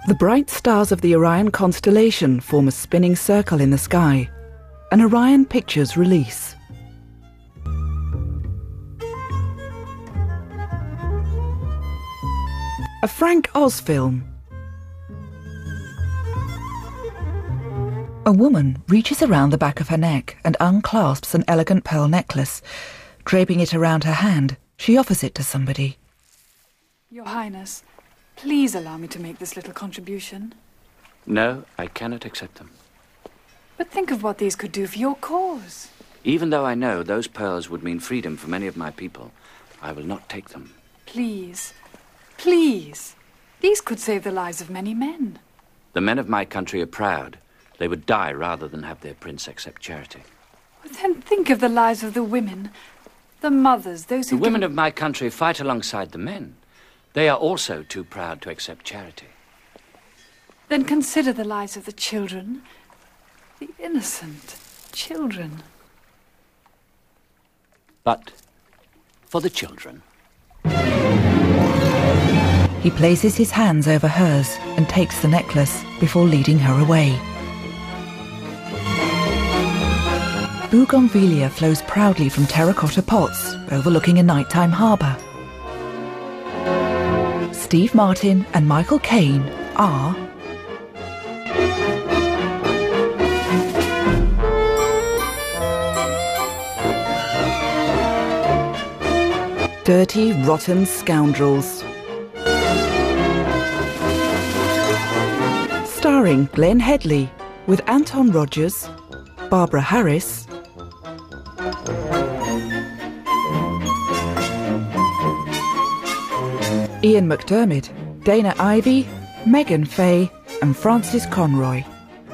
The bright stars of the Orion constellation form a spinning circle in the sky. An Orion Pictures release. A Frank Oz film. A woman reaches around the back of her neck and unclasps an elegant pearl necklace. Draping it around her hand, she offers it to somebody. Your Highness, please allow me to make this little contribution. No, I cannot accept them. But think of what these could do for your cause. Even though I know those pearls would mean freedom for many of my people, I will not take them. Please, please. These could save the lives of many men. The men of my country are proud. They would die rather than have their prince accept charity. But then think of the lives of the women, the mothers, those who... The women of my country fight alongside the men. They are also too proud to accept charity. Then consider the lives of the children, the innocent children. But for the children... He places his hands over hers and takes the necklace before leading her away. Bougainvillea flows proudly from terracotta pots overlooking a nighttime harbour. Steve Martin and Michael Caine are dirty, rotten scoundrels. Starring Glenn Headley with Anton Rogers, Barbara Harris, Ian McDermott, Dana Ivey, Megan Fay and Francis Conroy.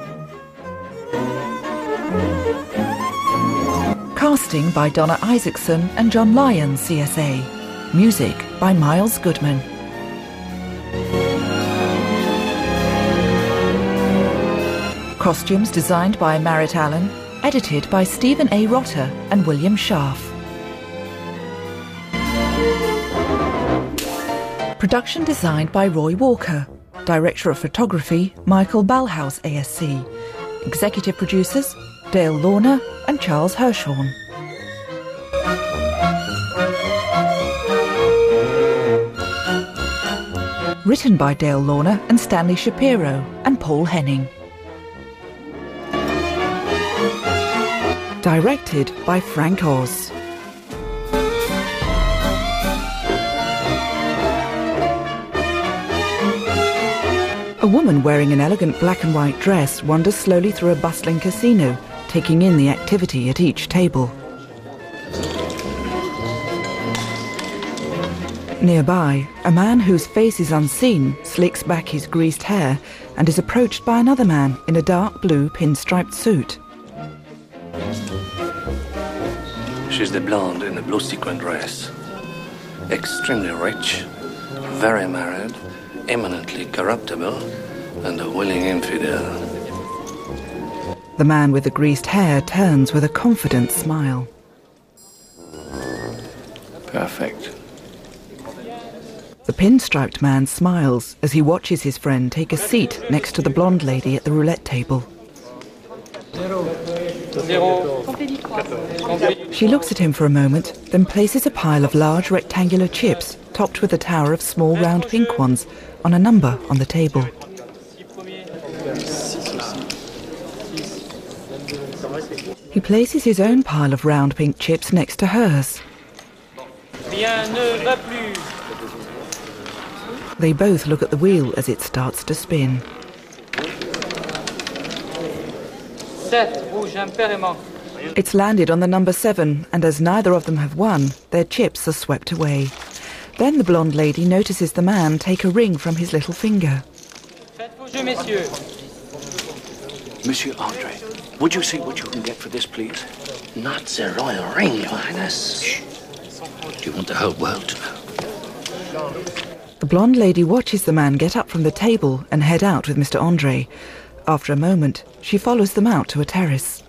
Casting by Donna Isaacson and John Lyons, CSA. Music by Miles Goodman. Costumes designed by Marit Allen, edited by Stephen A. Rotter and William Schaff. Production designed by Roy Walker. Director of Photography, Michael Balhouse ASC. Executive producers, Dale Lorna and Charles Hirschhorn. Written by Dale Lorna and Stanley Shapiro and Paul Henning. Directed by Frank Oz. A woman wearing an elegant black and white dress wanders slowly through a bustling casino, taking in the activity at each table. Nearby, a man whose face is unseen slicks back his greased hair and is approached by another man in a dark blue pinstriped suit. She's the blonde in the blue sequin dress. Extremely rich, very married, eminently corruptible, and a willing infidel. The man with the greased hair turns with a confident smile. Perfect. The pinstriped man smiles as he watches his friend take a seat next to the blonde lady at the roulette table. She looks at him for a moment, then places a pile of large rectangular chips, topped with a tower of small round pink ones, on a number on the table. He places his own pile of round pink chips next to hers. They both look at the wheel as it starts to spin. It's landed on the number 7, and as neither of them have won, their chips are swept away. Then the blonde lady notices the man take a ring from his little finger. Monsieur Andre, would you see what you can get for this, please? Not the royal ring, Your Highness. Shh. Do you want the whole world to know? The blonde lady watches the man get up from the table and head out with Mr. Andre. After a moment, she follows them out to a terrace.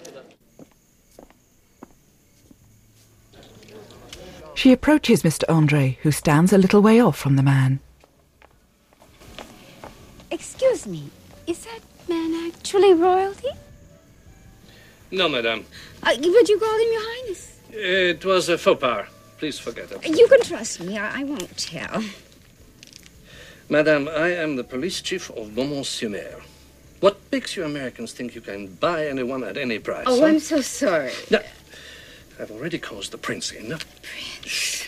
She approaches Mr. Andre, who stands a little way off from the man. Excuse me, is that man actually royalty? No, madame. But you called him Your Highness. It was a faux pas. Please forget it. You can trust me. I won't tell. Madame, I am the police chief of Beaumont-sur-Mer. What makes you Americans think you can buy anyone at any price? Oh, huh? I'm so sorry. No, I've already caused the prince in. Prince.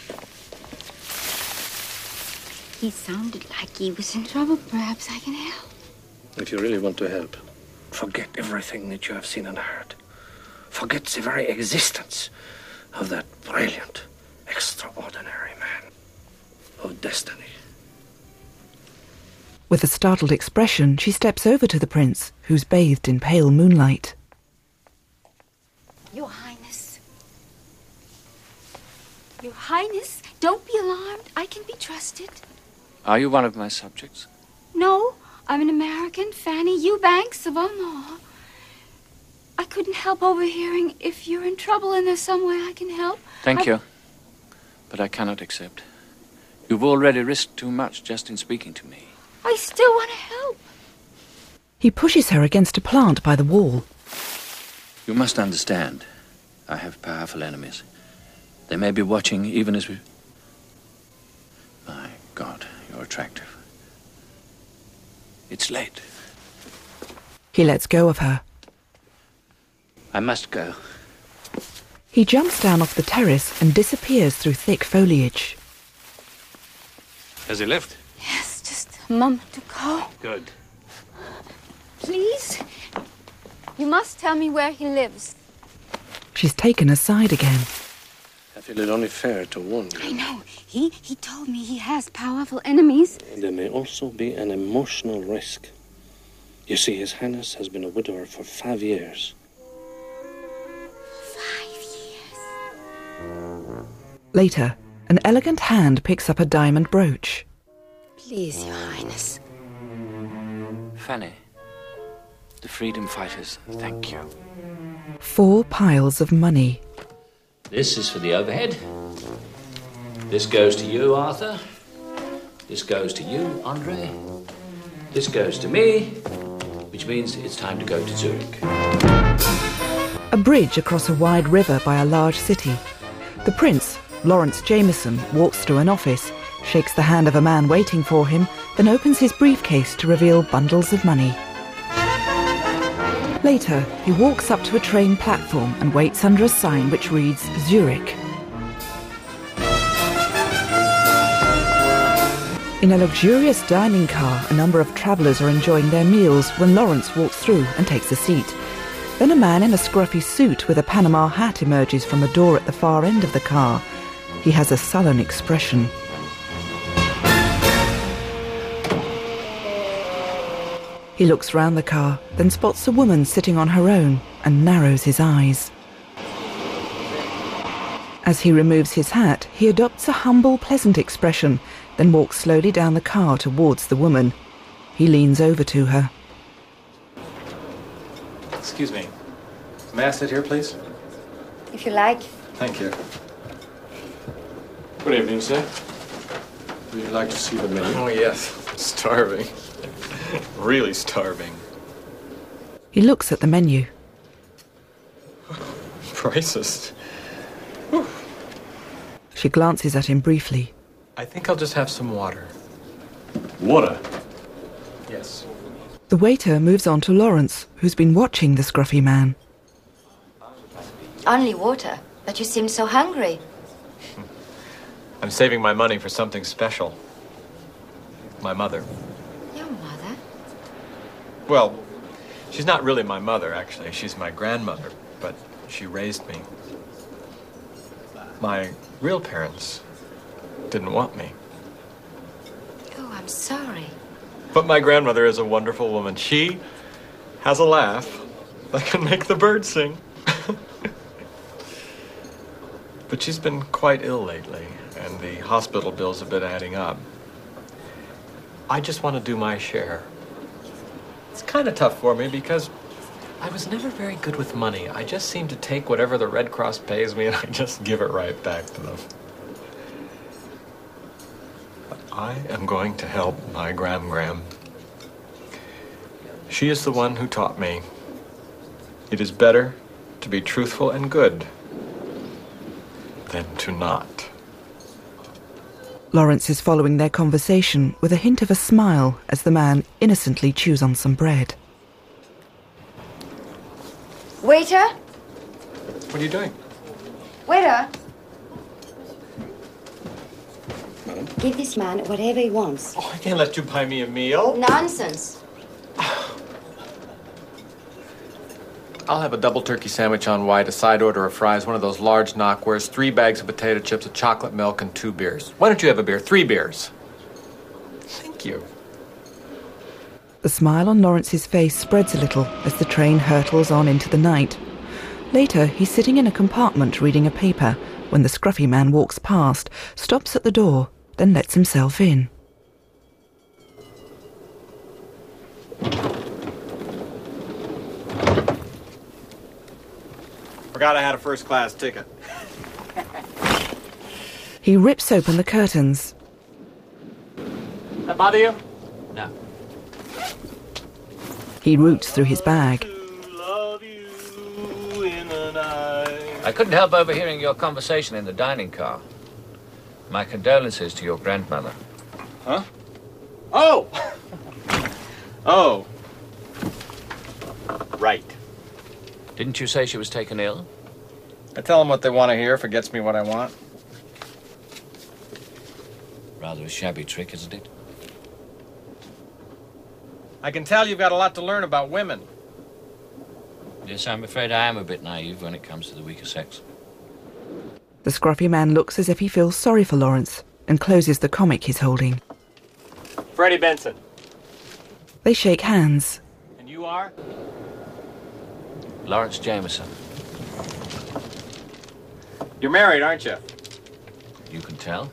He sounded like he was in trouble. Perhaps I can help. If you really want to help, forget everything that you have seen and heard. Forget the very existence of that brilliant, extraordinary man of destiny. With a startled expression, she steps over to the prince, who's bathed in pale moonlight. Your Highness. Your Highness, don't be alarmed. I can be trusted. Are you one of my subjects? No, I'm an American, Fanny Eubanks of Omaha. I couldn't help overhearing. If you're in trouble and there's some way I can help... Thank you. But I cannot accept. You've already risked too much just in speaking to me. I still want to help. He pushes her against a plant by the wall. You must understand, I have powerful enemies. They may be watching even as we... My God, you're attractive. It's late. He lets go of her. I must go. He jumps down off the terrace and disappears through thick foliage. Has he left? Yes, just a moment ago. Good. Please, you must tell me where he lives. She's taken aside again. I feel it only fair to warn you. I know. He told me he has powerful enemies. There may also be an emotional risk. You see, His Highness has been a widower for 5 years. 5 years. Later, an elegant hand picks up a diamond brooch. Please, Your Highness. Fanny, the freedom fighters, thank you. 4 piles of money. This is for the overhead. This goes to you, Arthur. This goes to you, Andre. This goes to me, which means it's time to go to Zurich. A bridge across a wide river by a large city. The prince, Lawrence Jameson, walks through an office, shakes the hand of a man waiting for him, then opens his briefcase to reveal bundles of money. Later, he walks up to a train platform and waits under a sign which reads Zurich. In a luxurious dining car, a number of travellers are enjoying their meals when Lawrence walks through and takes a seat. Then a man in a scruffy suit with a Panama hat emerges from a door at the far end of the car. He has a sullen expression. He looks round the car, then spots a woman sitting on her own and narrows his eyes. As he removes his hat, he adopts a humble, pleasant expression, then walks slowly down the car towards the woman. He leans over to her. Excuse me. May I sit here, please? If you like. Thank you. Good evening, sir. Would you like to see the menu? Oh, yes. Starving. Really starving. He looks at the menu. Prices. Whew. She glances at him briefly. I think I'll just have some water. Water? Yes. The waiter moves on to Lawrence, who's been watching the scruffy man. Only water, but you seem so hungry. I'm saving my money for something special. My mother. Your mother? Well, she's not really my mother, actually. She's my grandmother, but she raised me. My real parents didn't want me. Oh, I'm sorry. But my grandmother is a wonderful woman. She has a laugh that can make the birds sing. But she's been quite ill lately, and the hospital bills have been adding up. I just want to do my share. It's kind of tough for me because I was never very good with money. I just seem to take whatever the Red Cross pays me and I just give it right back to them. But I am going to help my Gram. She is the one who taught me. It is better to be truthful and good than to not. Lawrence is following their conversation with a hint of a smile as the man innocently chews on some bread. Waiter? What are you doing? Waiter? Give this man whatever he wants. Oh, I can't let you buy me a meal. Nonsense. I'll have a double turkey sandwich on white, a side order of fries, one of those large knockwares, 3 bags of potato chips, a chocolate milk, and 2 beers. Why don't you have a beer? 3 beers. Thank you. The smile on Lawrence's face spreads a little as the train hurtles on into the night. Later, he's sitting in a compartment reading a paper when the scruffy man walks past, stops at the door, then lets himself in. Forgot I had a first-class ticket. He rips open the curtains. That bother you? No. He roots through his bag. I couldn't help overhearing your conversation in the dining car. My condolences to your grandmother. Huh? Oh! Oh. Right. Didn't you say she was taken ill? I tell them what they want to hear if it gets me what I want. Rather a shabby trick, isn't it? I can tell you've got a lot to learn about women. Yes, I'm afraid I am a bit naive when it comes to the weaker sex. The scruffy man looks as if he feels sorry for Lawrence and closes the comic he's holding. Freddie Benson. They shake hands. And you are? Lawrence Jameson. You're married, aren't you? You can tell.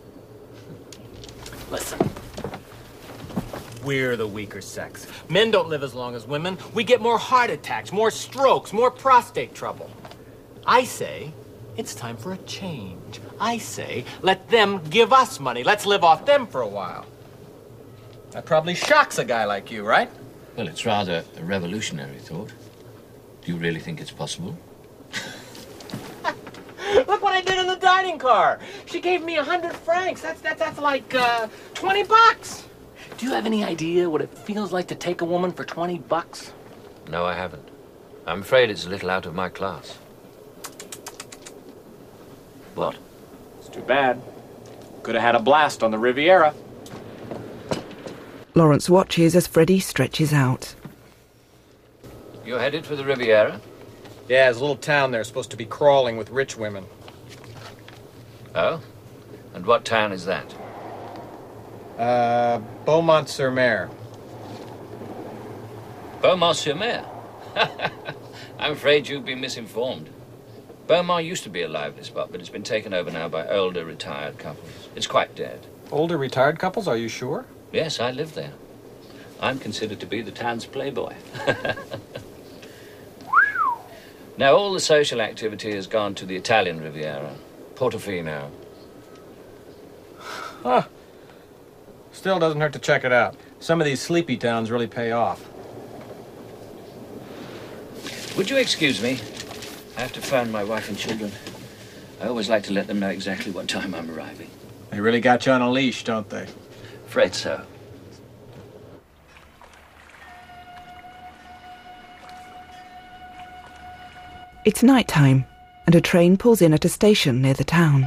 Listen. We're the weaker sex. Men don't live as long as women. We get more heart attacks, more strokes, more prostate trouble. I say, it's time for a change. I say, let them give us money. Let's live off them for a while. That probably shocks a guy like you, right? Well, it's rather a revolutionary thought. Do you really think it's possible? Look what I did in the dining car. She gave me 100 francs. That's like 20 bucks. Do you have any idea what it feels like to take a woman for 20 bucks? No, I haven't. I'm afraid it's a little out of my class. What? It's too bad. Could have had a blast on the Riviera. Lawrence watches as Freddie stretches out. You're headed for the Riviera? Yeah, there's a little town there supposed to be crawling with rich women. Oh? And what town is that? Beaumont-sur-Mer. Beaumont-sur-Mer? I'm afraid you've been misinformed. Beaumont used to be a lively spot, but it's been taken over now by older retired couples. It's quite dead. Older retired couples, are you sure? Yes, I live there. I'm considered to be the town's playboy. Now, all the social activity has gone to the Italian Riviera, Portofino. Huh. Still doesn't hurt to check it out. Some of these sleepy towns really pay off. Would you excuse me? I have to phone my wife and children. I always like to let them know exactly what time I'm arriving. They really got you on a leash, don't they? Afraid so. It's night time, and a train pulls in at a station near the town.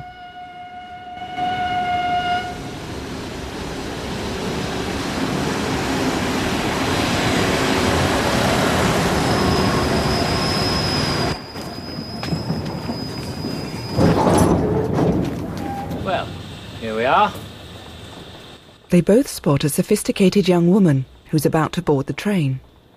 Well, here we are. They both spot a sophisticated young woman who's about to board the train.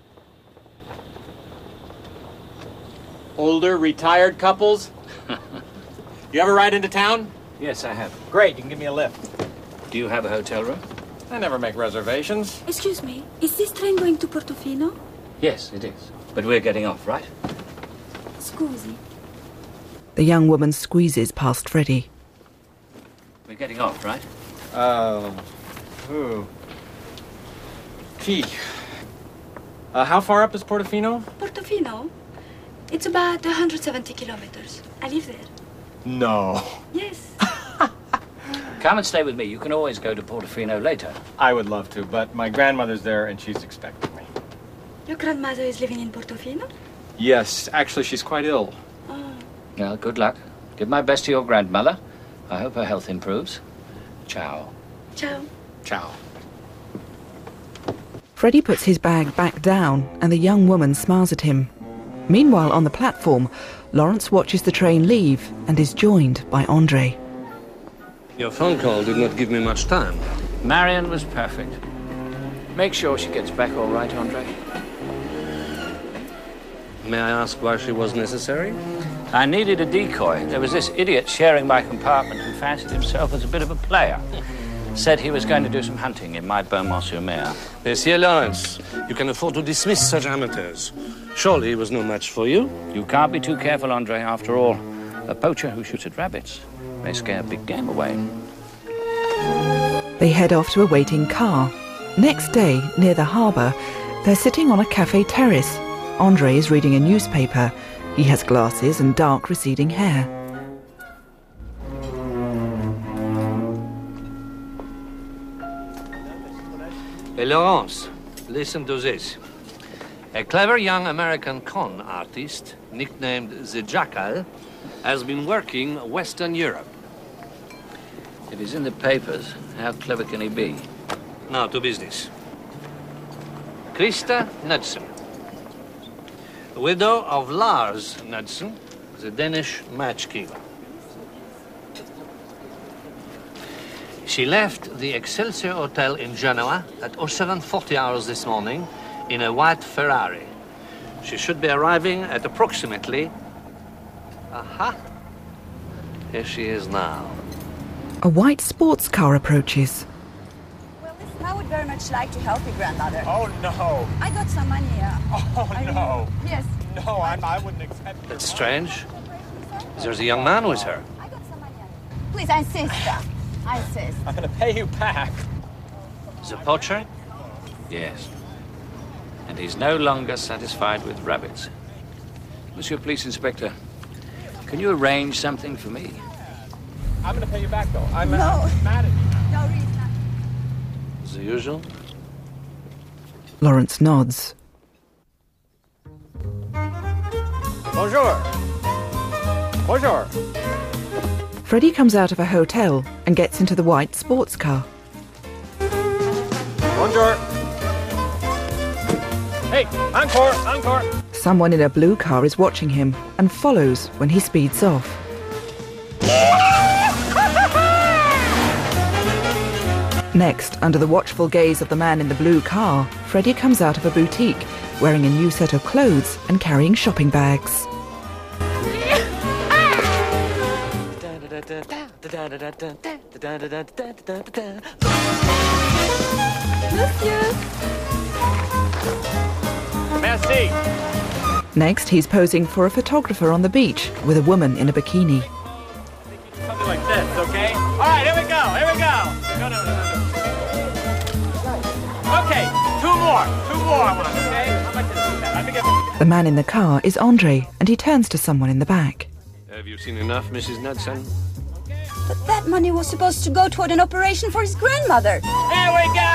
Older retired couples? You ever ride into town? Yes, I have. Great, you can give me a lift. Do you have a hotel room? I never make reservations. Excuse me, is this train going to Portofino? Yes, it is. But we're getting off, right? Scusi. The young woman squeezes past Freddie. We're getting off, right? Ooh. Gee. How far up is Portofino? Portofino? It's about 170 kilometers. I live there. No. Yes. Come and stay with me. You can always go to Portofino later. I would love to, but my grandmother's there and she's expecting me. Your grandmother is living in Portofino? Yes, actually she's quite ill. Oh. Well, good luck. Give my best to your grandmother. I hope her health improves. Ciao. Ciao. Ciao. Freddie puts his bag back down and the young woman smiles at him. Meanwhile, on the platform, Lawrence watches the train leave and is joined by Andre. Your phone call did not give me much time. Marion was perfect. Make sure she gets back all right, Andre. May I ask why she was necessary? I needed a decoy. There was this idiot sharing my compartment who fancied himself as a bit of a player. Said he was going to do some hunting in my Beaumont-sur-Mer. Monsieur Lawrence, you can afford to dismiss such amateurs. Surely he was no match for you? You can't be too careful, Andre, after all. A poacher who shoots at rabbits may scare big game away. They head off to a waiting car. Next day, near the harbour, they're sitting on a cafe terrace. Andre is reading a newspaper. He has glasses and dark receding hair. Hey, Laurence, listen to this. A clever young American con artist, nicknamed the Jackal, has been working Western Europe. If he's in the papers, how clever can he be? Now to business. Krista Knudsen, widow of Lars Knudsen, the Danish match keeper. She left the Excelsior Hotel in Genoa at 07:40 hours this morning in a white Ferrari. She should be arriving at approximately... Aha! Here she is now. A white sports car approaches. Well, listen, I would very much like to help you, grandmother. Oh, no. I got some money. Oh, no. Yes. No, I wouldn't accept your That's strange. There's a young man with her. I got some money. Please, I insist. I insist. I'm going to pay you back. The poacher? Yes. And he's no longer satisfied with rabbits. Monsieur Police Inspector, can you arrange something for me? I'm going to pay you back, though. I'm No. mad at you now. No reason. The usual? Lawrence nods. Bonjour. Bonjour. Freddie comes out of a hotel and gets into the white sports car. Bonjour. Hey, encore, encore. Someone in a blue car is watching him and follows when he speeds off. Next, under the watchful gaze of the man in the blue car, Freddie comes out of a boutique, wearing a new set of clothes and carrying shopping bags. Merci. Next, he's posing for a photographer on the beach with a woman in a bikini. Something like this, okay? All right, here we go, here we go. No. Okay, two more I want, okay? How much is that? Let me get... The man in the car is Andre, and he turns to someone in the back. Have you seen enough, Mrs. Knudsen? But that money was supposed to go toward an operation for his grandmother. Here we go!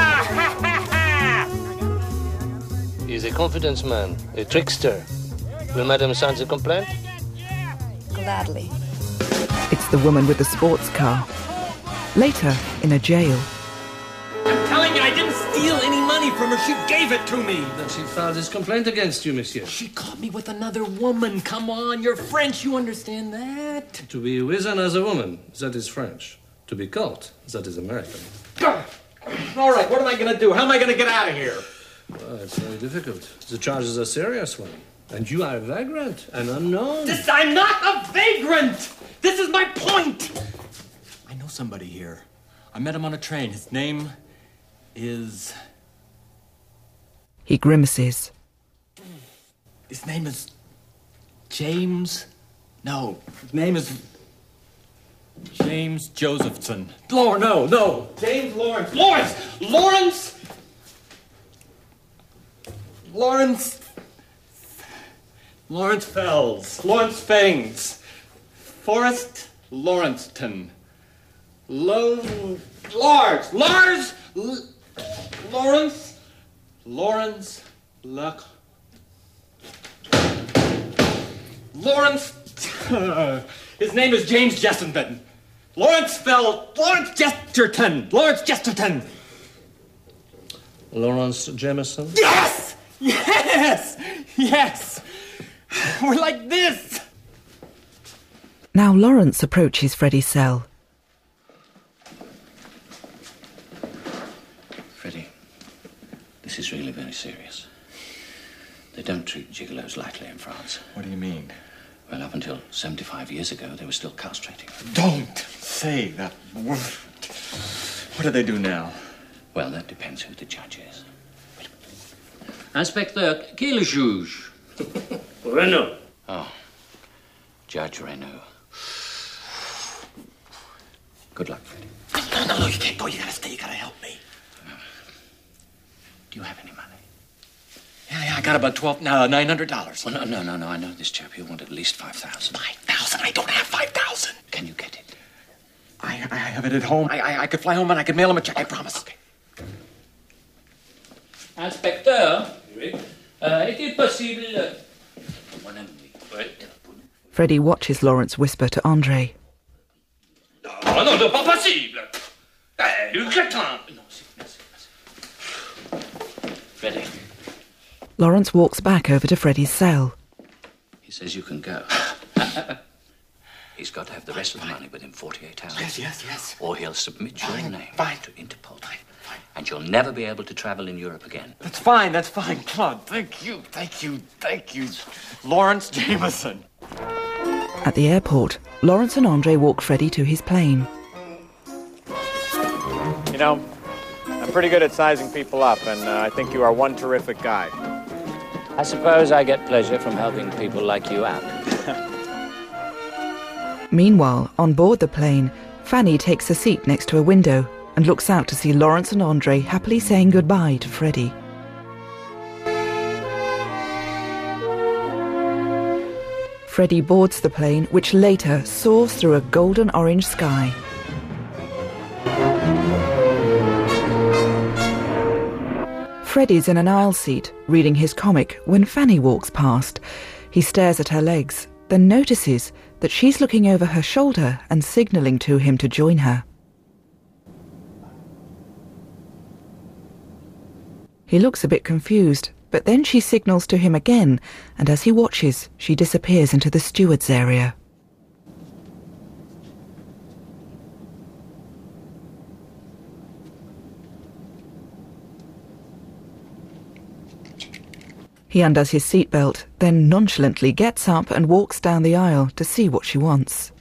He's a confidence man, a trickster. Will Madame sign the complaint? Gladly. It's the woman with the sports car. Later, in a jail. I'm telling you, I didn't steal any money from her. She gave it to me. Then she filed this complaint against you, monsieur. She caught me with another woman. Come on, you're French. You understand that? To be with another woman, that is French. To be caught, that is American. All right, what am I going to do? How am I going to get out of here? Well, it's very difficult. The charge is a serious one. And you are a vagrant, an unknown. I'm not a vagrant! This is my point! I know somebody here. I met him on a train. His name is... He grimaces. His name is... James... No, his name is... James Josephson. No. James Lawrence. Lawrence! Lawrence Fells. Lawrence Fangs. Forrest Lawrencetown. Lawrence Luck. Lawrence. His name is James Jessenben. Lawrence Jesterton. Lawrence Jameson? Yes! We're like this. Now Lawrence approaches Freddie's cell. Freddie, this is really very serious. They don't treat gigolos lightly in France. What do you mean? Well, up until 75 years ago, they were still castrating. Don't say that word. What do they do now? Well, that depends who the judge is. Inspecteur, qui est le juge? Renaud. Oh, Judge Renaud. Good luck, Freddie. No, you can't go. You gotta stay. You gotta help me. Do you have any money? Yeah, I got about $900. Well, no. I know this chap. He'll want at least 5,000. 5,000? I don't have 5,000. Can you get it? I have it at home. I could fly home and I could mail him a check. I promise. Okay. Inspecteur, est-il possible... Mon ami. Freddie watches Lawrence whisper to Andre. Oh, non, pas possible. Le crétin. Freddie. Lawrence walks back over to Freddie's cell. He says you can go. He's got to have the rest of the money within 48 hours. Yes. Or he'll submit your name to Interpol. Fine. And you'll never be able to travel in Europe again. That's fine. Claude, thank you. Lawrence Jameson. At the airport, Lawrence and Andre walk Freddie to his plane. You know, I'm pretty good at sizing people up, and I think you are one terrific guy. I suppose I get pleasure from helping people like you out. Meanwhile, on board the plane, Fanny takes a seat next to a window and looks out to see Lawrence and Andre happily saying goodbye to Freddie. Freddie boards the plane, which later soars through a golden-orange sky. Freddie's in an aisle seat, reading his comic, when Fanny walks past. He stares at her legs, then notices that she's looking over her shoulder and signalling to him to join her. He looks a bit confused, but then she signals to him again, and as he watches, she disappears into the steward's area. He undoes his seatbelt, then nonchalantly gets up and walks down the aisle to see what she wants.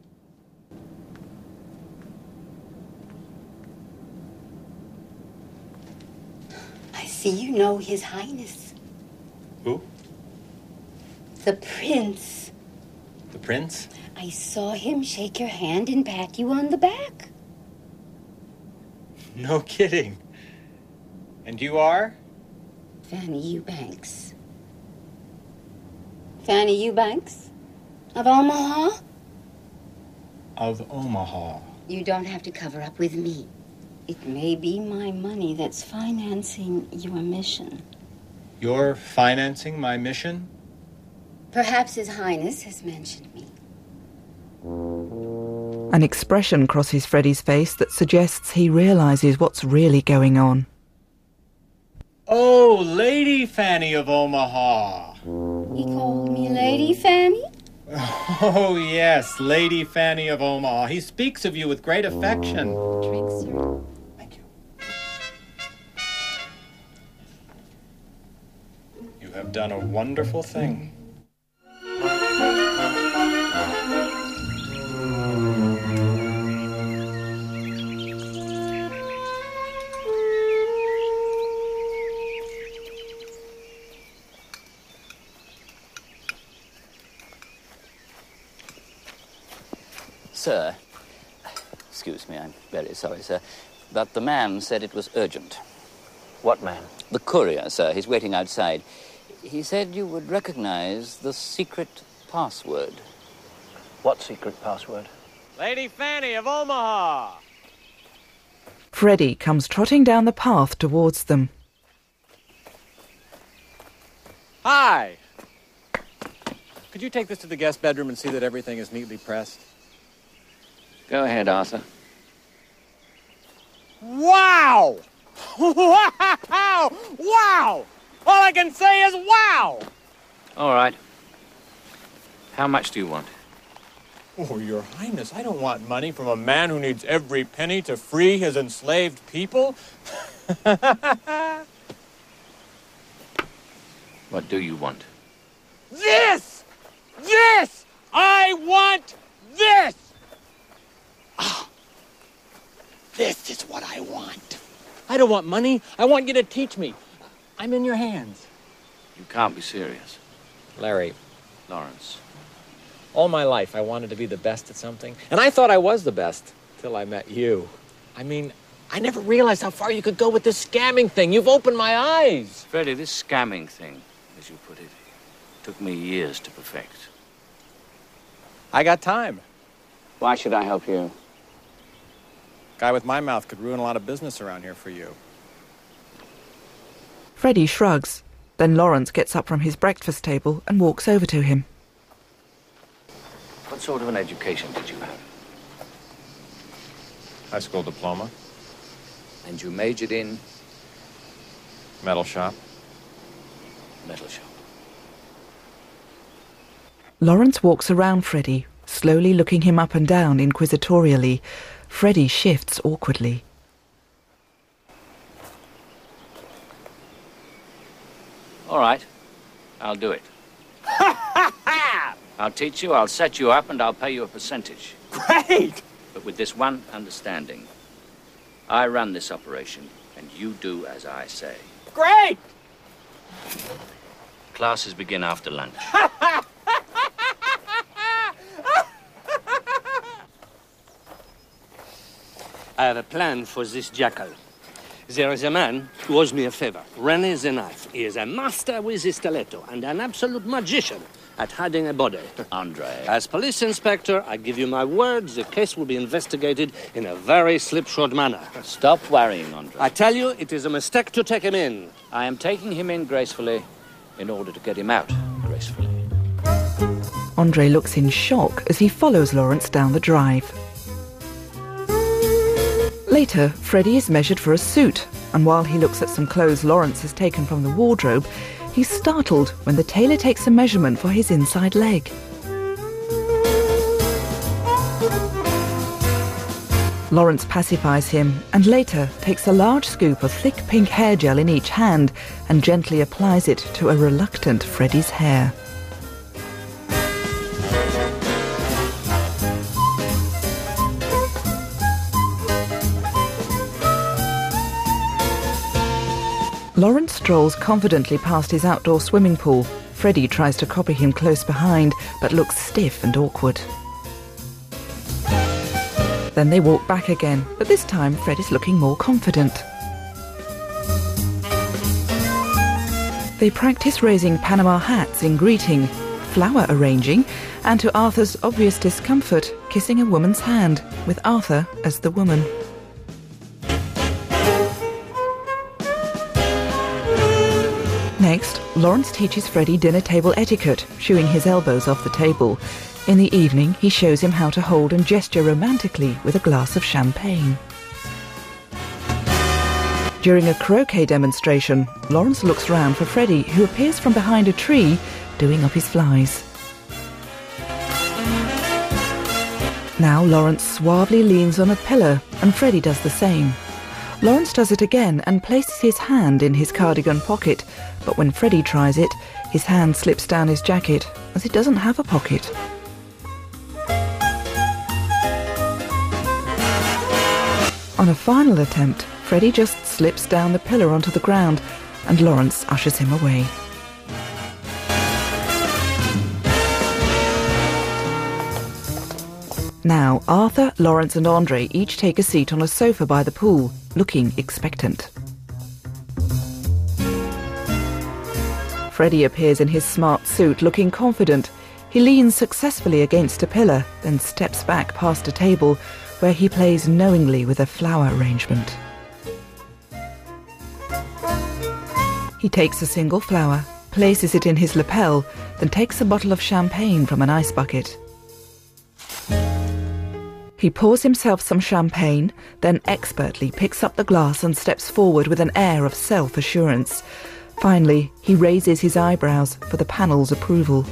I see you know His Highness. Who? The Prince. The Prince? I saw him shake your hand and pat you on the back. No kidding. And you are? Fanny Eubanks. Fanny Eubanks? Of Omaha? Of Omaha. You don't have to cover up with me. It may be my money that's financing your mission. You're financing my mission? Perhaps His Highness has mentioned me. An expression crosses Freddie's face that suggests he realizes what's really going on. Oh, Lady Fanny of Omaha. He called me Lady Fanny? Oh, yes, Lady Fanny of Omaha. He speaks of you with great affection. Drink, sir. Thank you. You have done a wonderful thing. Sir, excuse me, I'm very sorry, sir, but the man said it was urgent. What man? The courier, sir. He's waiting outside. He said you would recognize the secret password. What secret password? Lady Fanny of Omaha! Freddie comes trotting down the path towards them. Hi! Could you take this to the guest bedroom and see that everything is neatly pressed? Go ahead, Arthur. Wow! Wow! Wow! All I can say is wow! All right. How much do you want? Oh, Your Highness, I don't want money from a man who needs every penny to free his enslaved people. What do you want? This! This! I want this! Ah, this is what I want. I don't want money. I want you to teach me. I'm in your hands. You can't be serious. Larry, Lawrence. all my life I wanted to be the best at something. And I thought I was the best till I met you. I mean, I never realized how far you could go with this scamming thing. You've opened my eyes. Freddie, this scamming thing, as you put it, took me years to perfect. I got time. Why should I help you? Guy with my mouth could ruin a lot of business around here for you. Freddie shrugs. Then Lawrence gets up from his breakfast table and walks over to him. What sort of an education did you have? High school diploma. And you majored in? Metal shop. Metal shop. Lawrence walks around Freddie, slowly looking him up and down inquisitorially. Freddie shifts awkwardly. All right. I'll do it. I'll teach you, I'll set you up, and I'll pay you a percentage. Great! But with this one understanding. I run this operation, and you do as I say. Great! Classes begin after lunch. I have a plan for this jackal. There is a man who owes me a favor. René the Knife. He is a master with his stiletto and an absolute magician at hiding a body. Andre. As police inspector, I give you my word, the case will be investigated in a very slipshod manner. Stop worrying, Andre. I tell you, it is a mistake to take him in. I am taking him in gracefully in order to get him out gracefully. Andre looks in shock as he follows Lawrence down the drive. Later, Freddie is measured for a suit, and while he looks at some clothes Lawrence has taken from the wardrobe, he's startled when the tailor takes a measurement for his inside leg. Lawrence pacifies him and later takes a large scoop of thick pink hair gel in each hand and gently applies it to a reluctant Freddie's hair. Lawrence strolls confidently past his outdoor swimming pool. Freddie tries to copy him close behind, but looks stiff and awkward. Then they walk back again, but this time Fred is looking more confident. They practice raising Panama hats in greeting, flower arranging, and to Arthur's obvious discomfort, kissing a woman's hand, with Arthur as the woman. Next, Lawrence teaches Freddie dinner table etiquette, shooing his elbows off the table. In the evening, he shows him how to hold and gesture romantically with a glass of champagne. During a croquet demonstration, Lawrence looks round for Freddie, who appears from behind a tree, doing up his flies. Now Lawrence suavely leans on a pillar, and Freddie does the same. Lawrence does it again and places his hand in his cardigan pocket, but when Freddie tries it, his hand slips down his jacket, as it doesn't have a pocket. On a final attempt, Freddie just slips down the pillar onto the ground, and Lawrence ushers him away. Now, Arthur, Lawrence and Andre each take a seat on a sofa by the pool, looking expectant. Freddie appears in his smart suit, looking confident. He leans successfully against a pillar, then steps back past a table where he plays knowingly with a flower arrangement. He takes a single flower, places it in his lapel, then takes a bottle of champagne from an ice bucket. He pours himself some champagne, then expertly picks up the glass and steps forward with an air of self-assurance. Finally, he raises his eyebrows for the panel's approval.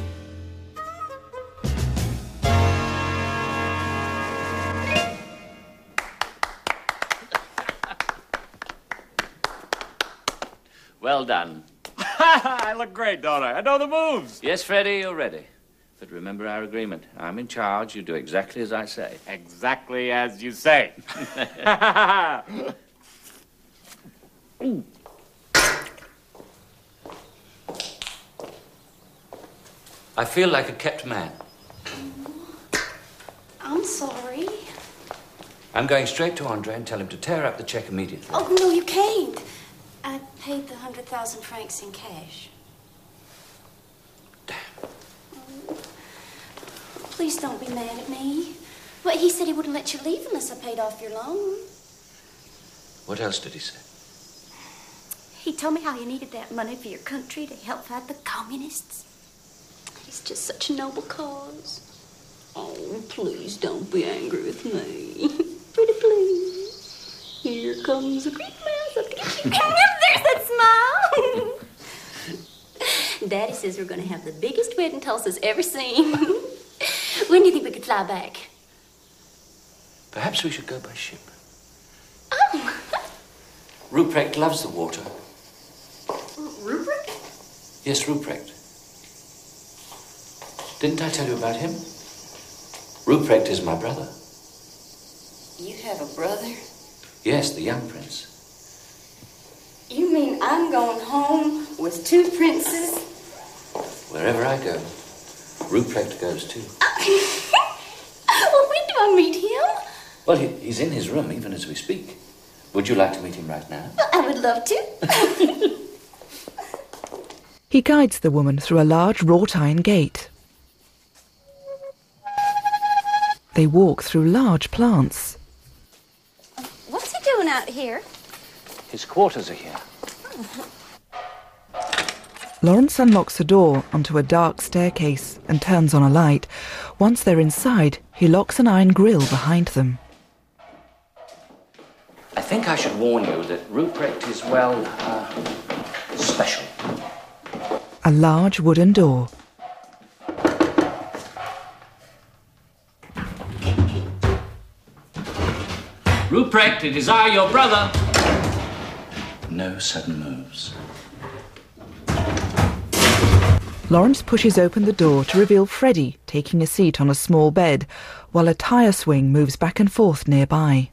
Well done. I look great, don't I? I know the moves. Yes, Freddie, you're ready. But remember our agreement. I'm in charge. You do exactly as I say. Exactly as you say. I feel like a kept man. I'm sorry. I'm going straight to Andre and tell him to tear up the check immediately. Oh, no, you can't. I paid the 100,000 francs in cash. Damn. Please don't be mad at me. Well, he said he wouldn't let you leave unless I paid off your loan. What else did he say? He told me how you needed that money for your country to help fight the communists. It's just such a noble cause. Oh, please don't be angry with me. Pretty please. Here comes a great mouse up to get you. There's that smile. Daddy says we're going to have the biggest wedding Tulsa's ever seen. When do you think we could fly back? Perhaps we should go by ship. Oh. Ruprecht loves the water. Ruprecht? Yes, Ruprecht. Didn't I tell you about him? Ruprecht is my brother. You have a brother? Yes, the young prince. You mean I'm going home with two princes? Wherever I go, Ruprecht goes too. Well, when do I meet him? Well, he's in his room even as we speak. Would you like to meet him right now? Well, I would love to. He guides the woman through a large wrought-iron gate. They walk through large plants. What's he doing out here? His quarters are here. Lawrence unlocks a door onto a dark staircase and turns on a light. Once they're inside, he locks an iron grille behind them. I think I should warn you that Ruprecht is, well, special. A large wooden door. Ruprecht, it is I, your brother. No sudden moves. Lawrence pushes open the door to reveal Freddie taking a seat on a small bed, while a tire swing moves back and forth nearby.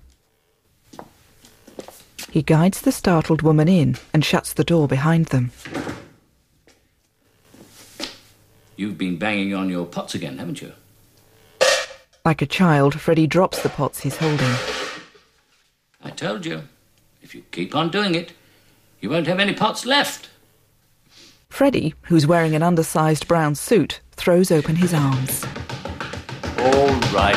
He guides the startled woman in and shuts the door behind them. You've been banging on your pots again, haven't you? Like a child, Freddie drops the pots he's holding. I told you, if you keep on doing it, you won't have any pots left. Freddie, who's wearing an undersized brown suit, throws open his arms. All right.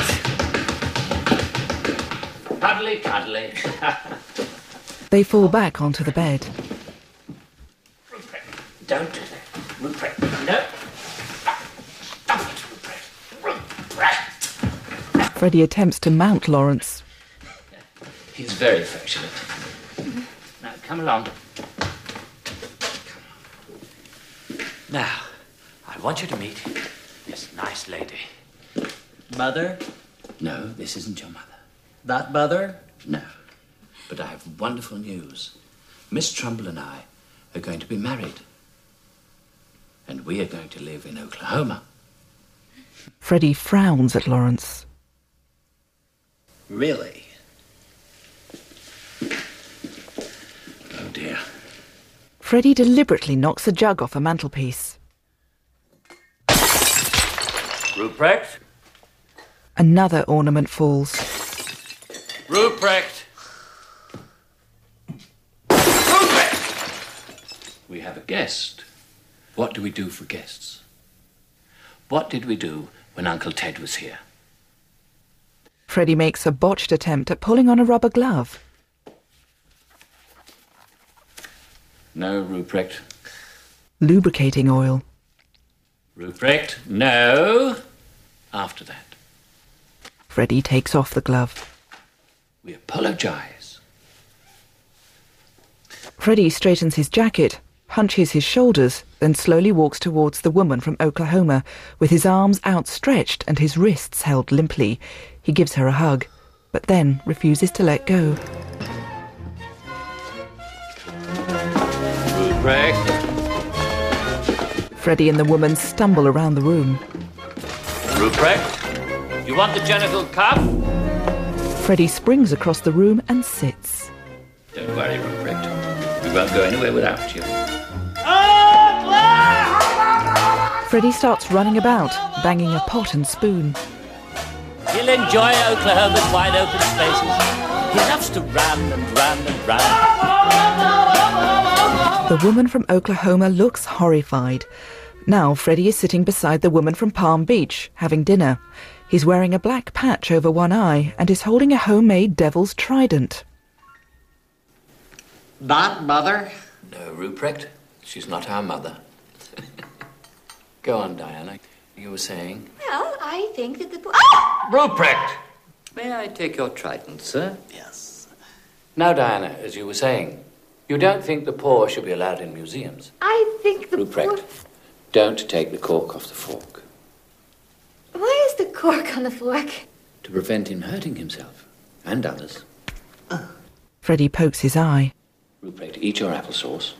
Cuddly, cuddly. They fall back onto the bed. Ruprecht, don't do that. Ruprecht, no. Stop it, Ruprecht. Ruprecht. Freddie attempts to mount Lawrence. He's very affectionate. Now, come along. Now, I want you to meet this nice lady. Mother? No, this isn't your mother. That mother? No. But I have wonderful news. Miss Trumbull and I are going to be married. And we are going to live in Oklahoma. Freddie frowns at Lawrence. Really? Oh, dear. Freddie deliberately knocks a jug off a mantelpiece. Ruprecht? Another ornament falls. Ruprecht! Ruprecht! We have a guest. What do we do for guests? What did we do when Uncle Ted was here? Freddie makes a botched attempt at pulling on a rubber glove. No, Ruprecht. Lubricating oil. Ruprecht, no. After that. Freddie takes off the glove. We apologize. Freddie straightens his jacket, hunches his shoulders, then slowly walks towards the woman from Oklahoma, with his arms outstretched and his wrists held limply. He gives her a hug, but then refuses to let go. Ruprecht. Freddie and the woman stumble around the room. Ruprecht, you want the genital cup? Freddie springs across the room and sits. Don't worry, Ruprecht. We won't go anywhere without you. Freddie starts running about, banging a pot and spoon. He'll enjoy Oklahoma's wide open spaces. He loves to run and run and run. The woman from Oklahoma looks horrified. Now Freddie is sitting beside the woman from Palm Beach, having dinner. He's wearing a black patch over one eye and is holding a homemade devil's trident. That mother? No, Ruprecht. She's not our mother. Go on, Diana. You were saying? Well, I think that the... Ruprecht! May I take your trident, sir? Yes. Now, Diana, as you were saying, you don't think the poor should be allowed in museums? I think the Ruprecht, don't take the cork off the fork. Why is the cork on the fork? To prevent him hurting himself. And others. Freddie pokes his eye. Ruprecht, eat your applesauce.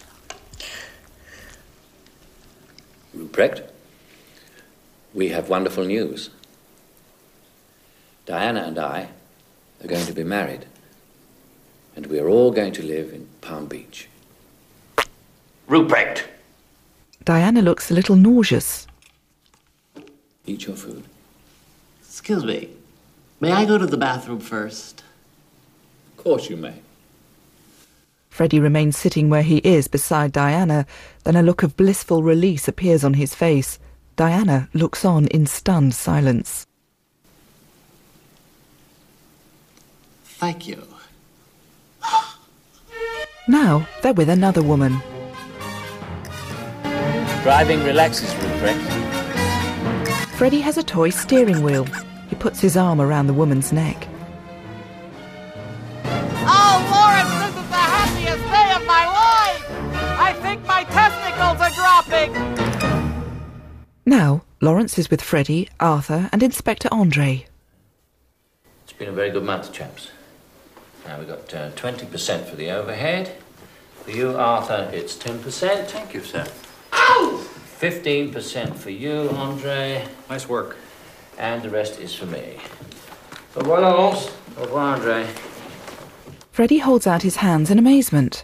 Ruprecht, we have wonderful news. Diana and I are going to be married. And we are all going to live in Palm Beach. Ruprecht! Diana looks a little nauseous. Eat your food. Excuse me. May I go to the bathroom first? Of course you may. Freddie remains sitting where he is beside Diana. Then a look of blissful release appears on his face. Diana looks on in stunned silence. Thank you. Now they're with another woman. Driving relaxes, Ruprecht. Freddie has a toy steering wheel. He puts his arm around the woman's neck. Oh, Lawrence, this is the happiest day of my life! I think my testicles are dropping! Now, Lawrence is with Freddie, Arthur, and Inspector Andre. It's been a very good month, chaps. Now we've got 20% for the overhead. For you, Arthur, it's 10%. Thank you, sir. Ow! 15% for you, Andre. Nice work. And the rest is for me. Au revoir, Laurence. Au revoir, Andre. Freddie holds out his hands in amazement.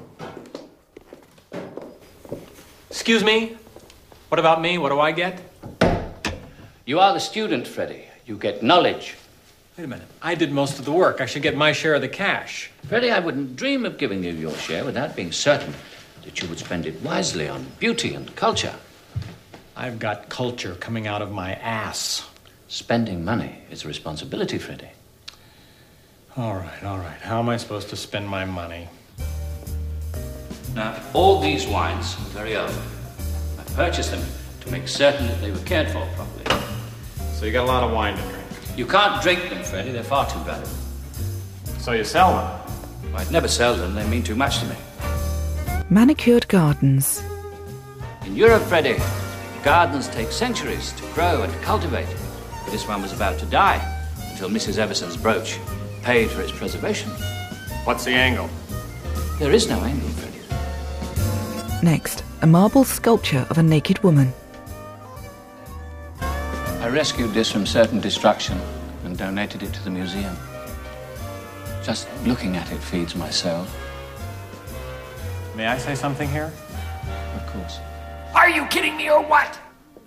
Excuse me? What about me? What do I get? You are the student, Freddie. You get knowledge. Wait a minute. I did most of the work. I should get my share of the cash. Freddie, I wouldn't dream of giving you your share without being certain that you would spend it wisely on beauty and culture. I've got culture coming out of my ass. Spending money is a responsibility, Freddie. All right. How am I supposed to spend my money? Now, all these wines are very old. I purchased them to make certain that they were cared for properly. So you got a lot of wine to drink. You can't drink them, Freddie. They're far too valuable. So you sell them? Well, I'd never sell them. They mean too much to me. Manicured gardens. In Europe, Freddie, gardens take centuries to grow and cultivate. This one was about to die until Mrs. Everson's brooch paid for its preservation. What's the angle? There is no angle, Freddie. Next, a marble sculpture of a naked woman. I rescued this from certain destruction and donated it to the museum. Just looking at it feeds my soul. May I say something here? Of course. Are you kidding me or what?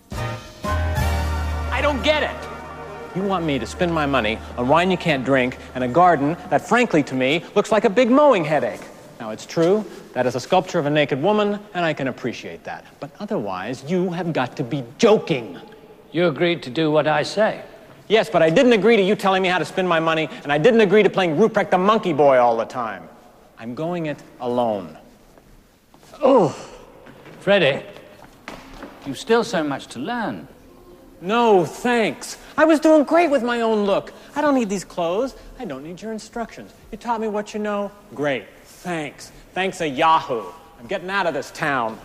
I don't get it. You want me to spend my money on wine you can't drink and a garden that, frankly, to me, looks like a big mowing headache. Now, it's true, that is a sculpture of a naked woman, and I can appreciate that. But otherwise, you have got to be joking. You agreed to do what I say. Yes, but I didn't agree to you telling me how to spend my money, and I didn't agree to playing Ruprecht the Monkey Boy all the time. I'm going it alone. Oh, Freddie, you've still so much to learn. No, thanks. I was doing great with my own look. I don't need these clothes. I don't need your instructions. You taught me what you know. Great. Thanks. Thanks a yahoo. I'm getting out of this town.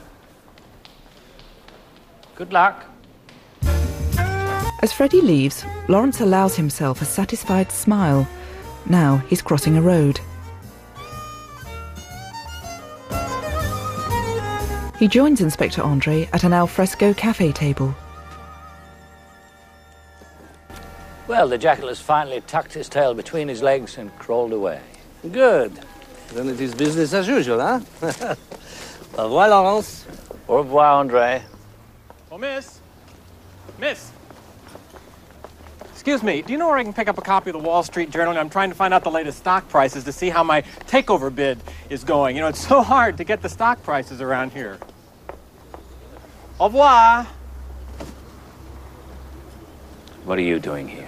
Good luck. As Freddie leaves, Lawrence allows himself a satisfied smile. Now he's crossing a road. He joins Inspector Andre at an alfresco cafe table. Well, the jackal has finally tucked his tail between his legs and crawled away. Good. Then it is business as usual, huh? Au revoir, Lawrence. Au revoir, Andre. Oh, Miss. Excuse me, do you know where I can pick up a copy of the Wall Street Journal? I'm trying to find out the latest stock prices to see how my takeover bid is going. You know, it's so hard to get the stock prices around here. Au revoir. What are you doing here?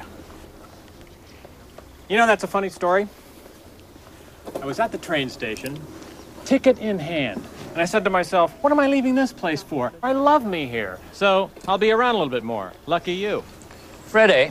You know, that's a funny story. I was at the train station, ticket in hand, and I said to myself, what am I leaving this place for? I love me here, so I'll be around a little bit more. Lucky you. Freddie!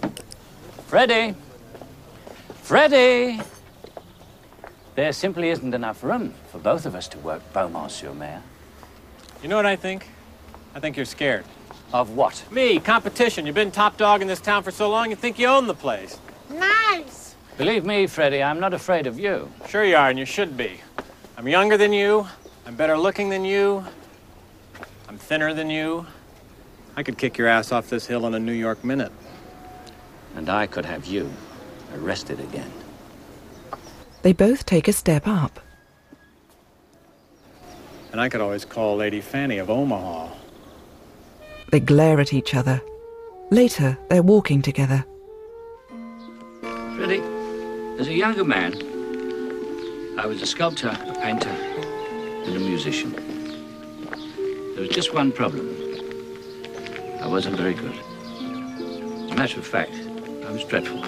There simply isn't enough room for both of us to work Beaumont-sur-Mer. You know what I think? I think you're scared. Of what? Me, competition. You've been top dog in this town for so long, you think you own the place. Nice! Believe me, Freddie, I'm not afraid of you. Sure you are, and you should be. I'm younger than you. I'm better looking than you. I'm thinner than you. I could kick your ass off this hill in a New York minute. And I could have you arrested again. They both take a step up. And I could always call Lady Fanny of Omaha. They glare at each other. Later, they're walking together. Freddie, as a younger man, I was a sculptor, a painter, and a musician. There was just one problem. I wasn't very good. As a matter of fact, I was dreadful.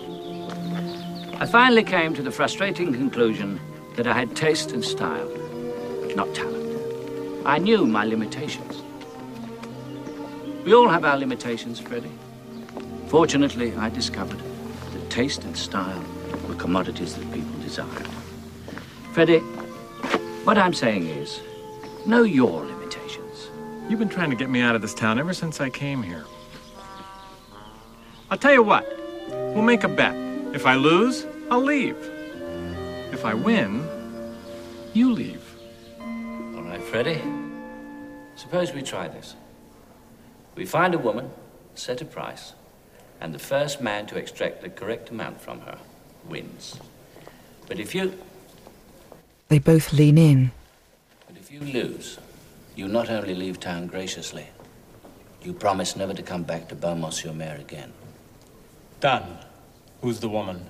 I finally came to the frustrating conclusion that I had taste and style, but not talent. I knew my limitations. We all have our limitations, Freddie. Fortunately, I discovered that taste and style were commodities that people desired. Freddie, what I'm saying is, know your limitations. You've been trying to get me out of this town ever since I came here. I'll tell you what, we'll make a bet. If I lose, I'll leave. If I win, you leave. All right, Freddie. Suppose we try this. We find a woman, set a price, and the first man to extract the correct amount from her wins. But if you both lean in. But if you lose, you not only leave town graciously, you promise never to come back to Beaumont-sur-Mer again. Done. Who's the woman?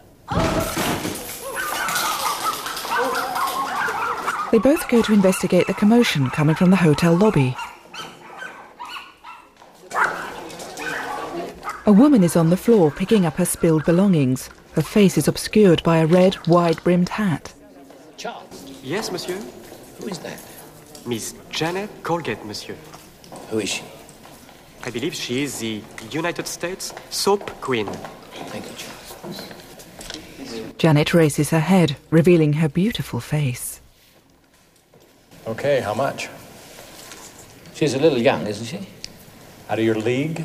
They both go to investigate the commotion coming from the hotel lobby. A woman is on the floor picking up her spilled belongings. Her face is obscured by a red, wide-brimmed hat. Charles? Yes, monsieur? Who is that? Miss Janet Colgate, monsieur. Who is she? I believe she is the United States soap queen. Thank you, Charles. Janet raises her head, revealing her beautiful face. Okay, how much? She's a little young, isn't she? Out of your league?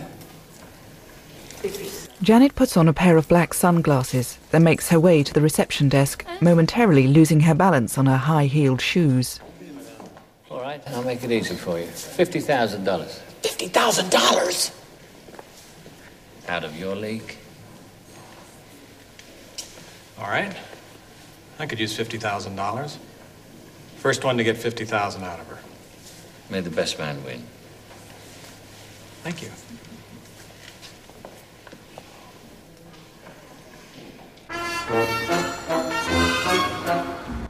Janet puts on a pair of black sunglasses, then makes her way to the reception desk, momentarily losing her balance on her high-heeled shoes. All right, I'll make it easy for you. $50,000. $50,000? Out of your league? All right. I could use $50,000. First one to get $50,000 out of her. May the best man win. Thank you.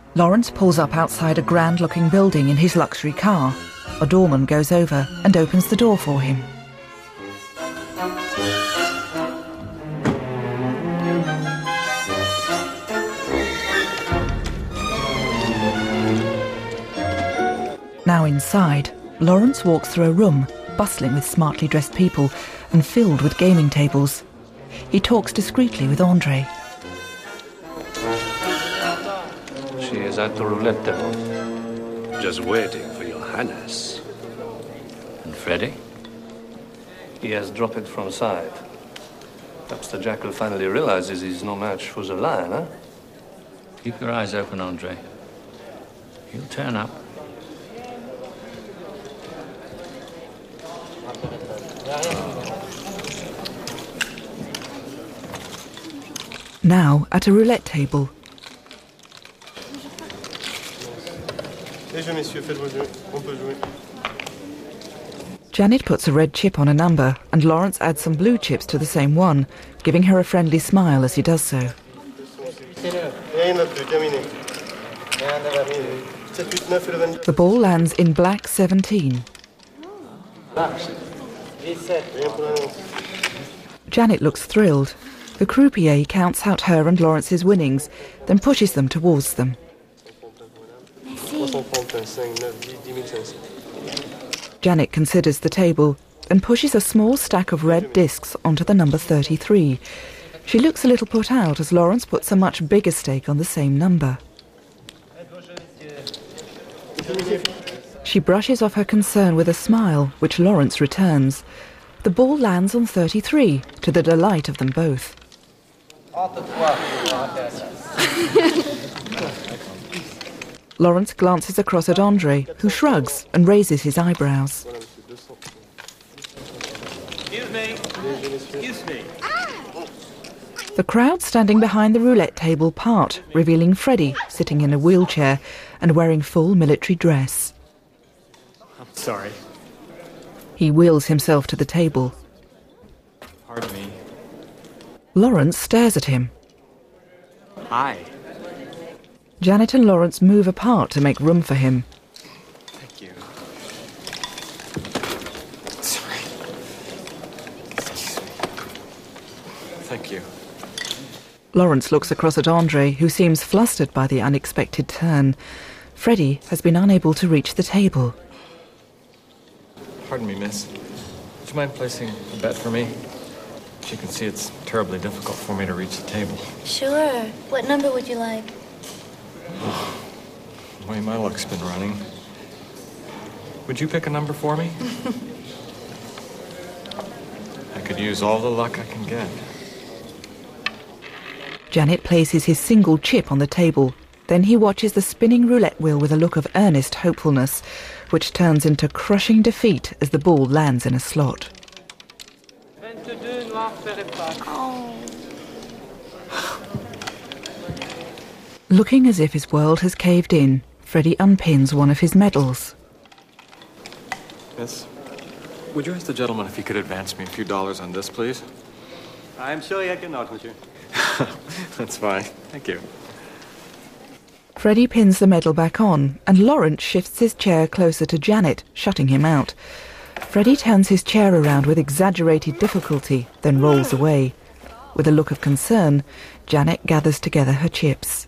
Lawrence pulls up outside a grand-looking building in his luxury car. A doorman goes over and opens the door for him. Now inside, Lawrence walks through a room bustling with smartly dressed people and filled with gaming tables. He talks discreetly with Andre. She is at the roulette table, just waiting for your highness. And Freddy? He has dropped it from side. Perhaps the jackal finally realizes he's no match for the lion, huh? Keep your eyes open, Andre. He'll turn up. Now at a roulette table. Janet puts a red chip on a number and Lawrence adds some blue chips to the same one, giving her a friendly smile as he does so. The ball lands in black 17. Janet looks thrilled. The croupier counts out her and Lawrence's winnings, then pushes them towards them. Janet considers the table and pushes a small stack of red discs onto the number 33. She looks a little put out as Lawrence puts a much bigger stake on the same number. She brushes off her concern with a smile, which Lawrence returns. The ball lands on 33, to the delight of them both. Lawrence glances across at Andre, who shrugs and raises his eyebrows. Excuse me. Excuse me. The crowd standing behind the roulette table part, revealing Freddy sitting in a wheelchair and wearing full military dress. I'm sorry. He wheels himself to the table. Pardon me. Lawrence stares at him. Hi. Janet and Lawrence move apart to make room for him. Thank you. Sorry. Thank you. Lawrence looks across at Andre, who seems flustered by the unexpected turn. Freddy has been unable to reach the table. Pardon me, miss. Would you mind placing a bet for me? As you can see, it's terribly difficult for me to reach the table. Sure. What number would you like? The way my luck's been running. Would you pick a number for me? I could use all the luck I can get. Janet places his single chip on the table. Then he watches the spinning roulette wheel with a look of earnest hopefulness, which turns into crushing defeat as the ball lands in a slot. Oh. Looking as if his world has caved in, Freddy unpins one of his medals. Miss, would you ask the gentleman if he could advance me a few dollars on this, please? I'm sorry I cannot, monsieur. That's fine. Thank you. Freddy pins the medal back on, and Lawrence shifts his chair closer to Janet, shutting him out. Freddy turns his chair around with exaggerated difficulty, then rolls away. With a look of concern, Janet gathers together her chips.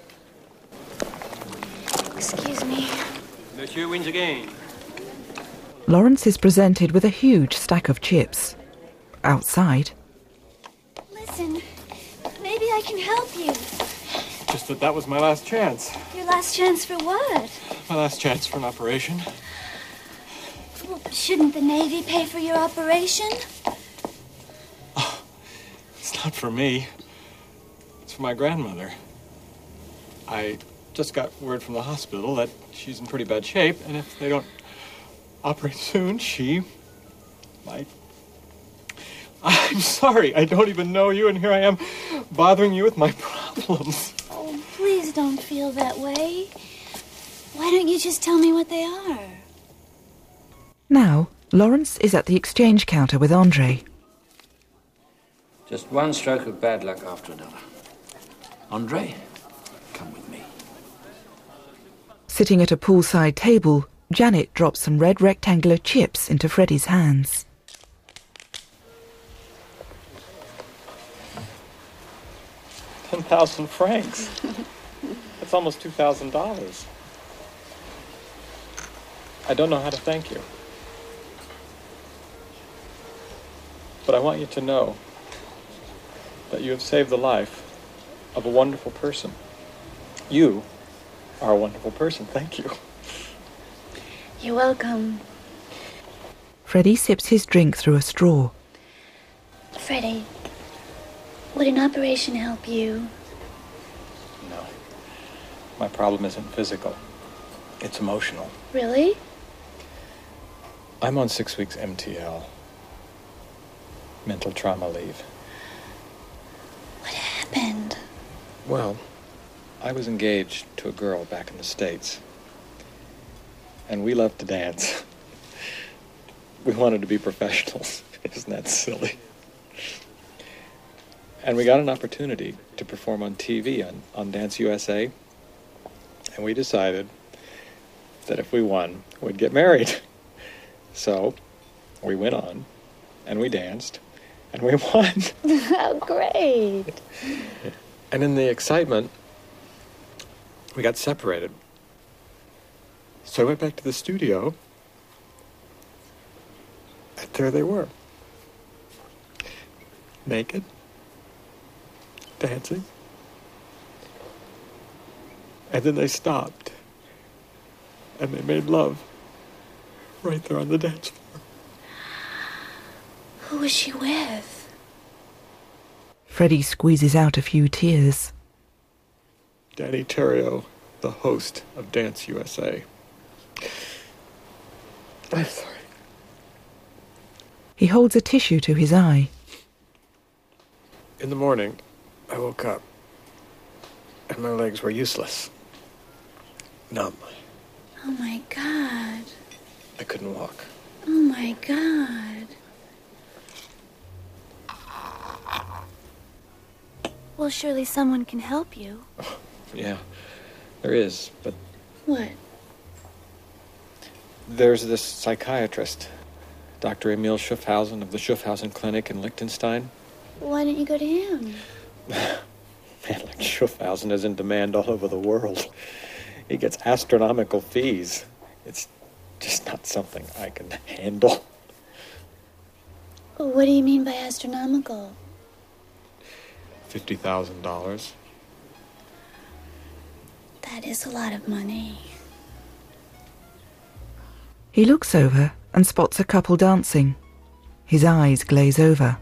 Excuse me. Monsieur wins again. Lawrence is presented with a huge stack of chips. Outside, Listen, maybe I can help you. Just that was my last chance. Your last chance for what? My last chance for an operation. Well, shouldn't the Navy pay for your operation? It's not for me. It's for my grandmother. I just got word from the hospital that she's in pretty bad shape, and if they don't operate soon, she might... I'm sorry, I don't even know you, and here I am bothering you with my problems. Oh, please don't feel that way. Why don't you just tell me what they are? now, Lawrence is at the exchange counter with Andre. Just one stroke of bad luck after another. Andre, come with me. Sitting at a poolside table, Janet drops some red rectangular chips into Freddie's hands. $10,000 That's almost $2,000. I don't know how to thank you. But I want you to know that you have saved the life of a wonderful person. You are a wonderful person. Thank you. You're welcome. Freddie sips his drink through a straw. Freddie, would an operation help you? No. My problem isn't physical. It's emotional. Really? I'm on 6 weeks MTL. Mental trauma leave. What happened? Well, I was engaged to a girl back in the States. And we loved to dance. We wanted to be professionals. Isn't that silly? And we got an opportunity to perform on TV on Dance USA. And we decided that if we won, we'd get married. So we went on, and we danced, and we won. Oh, great. And in the excitement, we got separated. So I went back to the studio, and there they were. Naked, dancing. And then they stopped, and they made love right there on the dance floor. Who was she with? Freddie squeezes out a few tears. Danny Terrio, the host of Dance USA. I'm sorry. He holds a tissue to his eye. In the morning, I woke up, and my legs were useless. Numb. Oh, my God. I couldn't walk. Oh, my God. Well, surely someone can help you. Yeah, there is, but What? there's this psychiatrist, Dr. Emil Schaffhausen of the Schaffhausen Clinic in Liechtenstein. Why don't you go to him? Man like Schaffhausen is in demand all over the world. He gets astronomical fees. It's just not something I can handle. What do you mean by astronomical? $50,000. That is a lot of money. He looks over and spots a couple dancing. His eyes glaze over.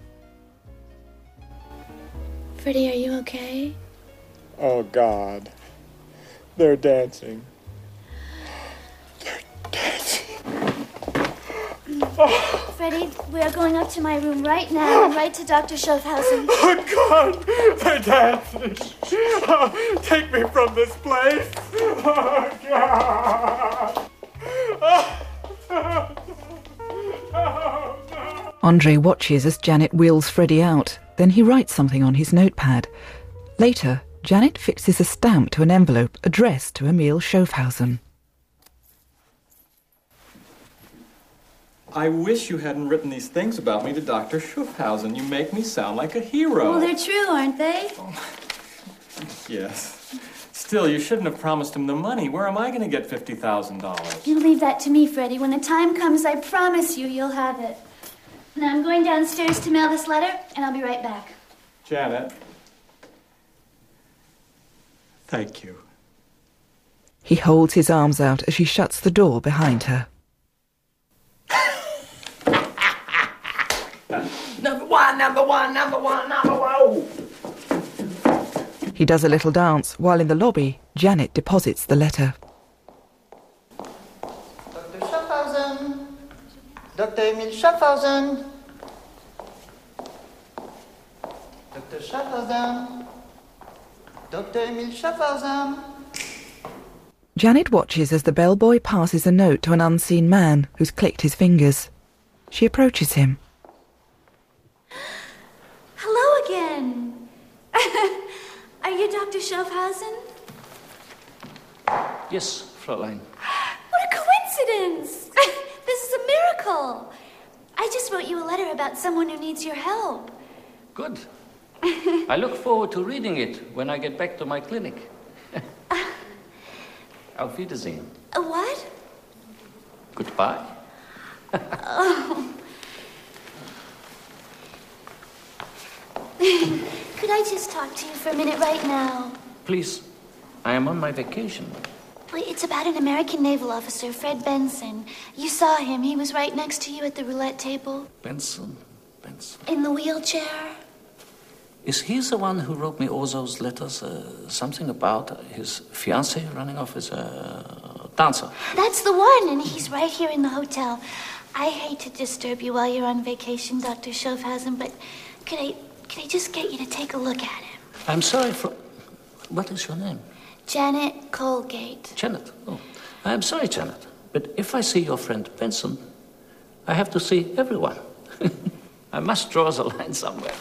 Freddie, are you okay? Oh, God. They're dancing. Freddie, we are going up to my room right now, right to Dr. Schaffhausen. Oh, God! They're dancing! Oh, take me from this place! Oh, God! Oh, no. Andre watches as Janet wheels Freddie out. Then he writes something on his notepad. Later, Janet fixes a stamp to an envelope addressed to Emil Schaffhausen. I wish you hadn't written these things about me to Dr. Schaffhausen. You make me sound like a hero. Well, they're true, aren't they? Yes. Still, you shouldn't have promised him the money. Where am I going to get $50,000? You leave that to me, Freddie. When the time comes, I promise you'll have it. Now, I'm going downstairs to mail this letter, and I'll be right back. Janet. Thank you. He holds his arms out as she shuts the door behind her. Number one, number one, number one, number one. He does a little dance, while in the lobby, Janet deposits the letter. Dr. Schaffhausen. Dr. Emil Schaffhausen. Dr. Schaffhausen. Dr. Emil Schaffhausen. Janet watches as the bellboy passes a note to an unseen man who's clicked his fingers. She approaches him. Hello again. Are you Dr. Schaffhausen? Yes, Fräulein. What a coincidence! This is a miracle. I just wrote you a letter about someone who needs your help. Good. I look forward to reading it when I get back to my clinic. Auf Wiedersehen. A what? Goodbye. Oh. Could I just talk to you for a minute right now? Please, I am on my vacation. Well, it's about an American naval officer, Fred Benson. You saw him. He was right next to you at the roulette table. Benson. In the wheelchair. Is he the one who wrote me all those letters? Something about his fiancée running off as a dancer? That's the one, and he's right here in the hotel. I hate to disturb you while you're on vacation, Dr. Schaffhausen, but could I just get you to take a look at him? I'm sorry for... What is your name? Janet Colgate. Janet. Oh, I'm sorry, Janet. But if I see your friend Benson, I have to see everyone. I must draw the line somewhere.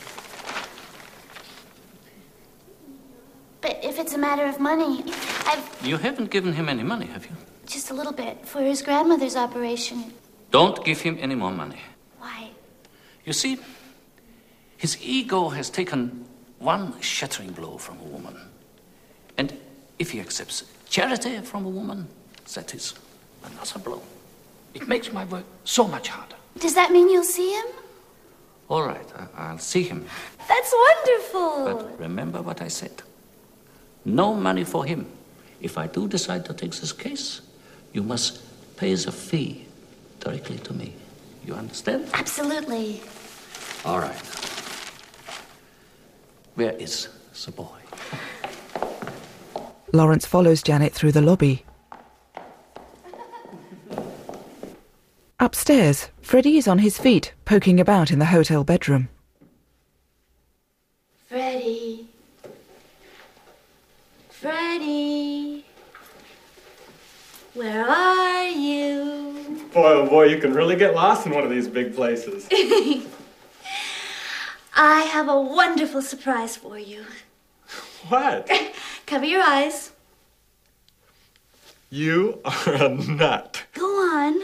But if it's a matter of money, You haven't given him any money, have you? just a little bit for his grandmother's operation. Don't give him any more money. Why? You see, his ego has taken one shattering blow from a woman. And if he accepts charity from a woman, that is another blow. It makes my work so much harder. Does that mean you'll see him? All right, I'll see him. That's wonderful. But remember what I said. No money for him. If I do decide to take this case, you must pay the fee directly to me. You understand? Absolutely. All right. Where is the boy? Lawrence follows Janet through the lobby. Upstairs, Freddie is on his feet, poking about in the hotel bedroom. Freddie. Freddie. Where are you? Boy, oh boy, you can really get lost in one of these big places. I have a wonderful surprise for you. What? Cover your eyes. You are a nut. Go on.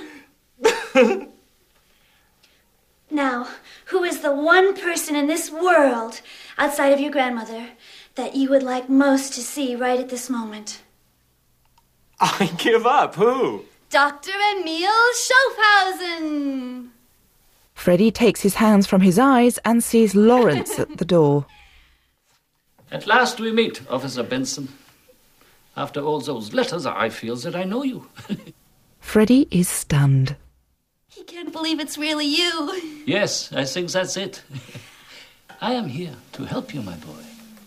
Now, who is the one person in this world, outside of your grandmother, that you would like most to see right at this moment? I give up. Who? Dr. Emil Schaffhausen. Freddie takes his hands from his eyes and sees Lawrence at the door. At last we meet, Officer Benson. After all those letters, I feel that I know you. Freddie is stunned. He can't believe it's really you. Yes, I think that's it. I am here to help you, my boy.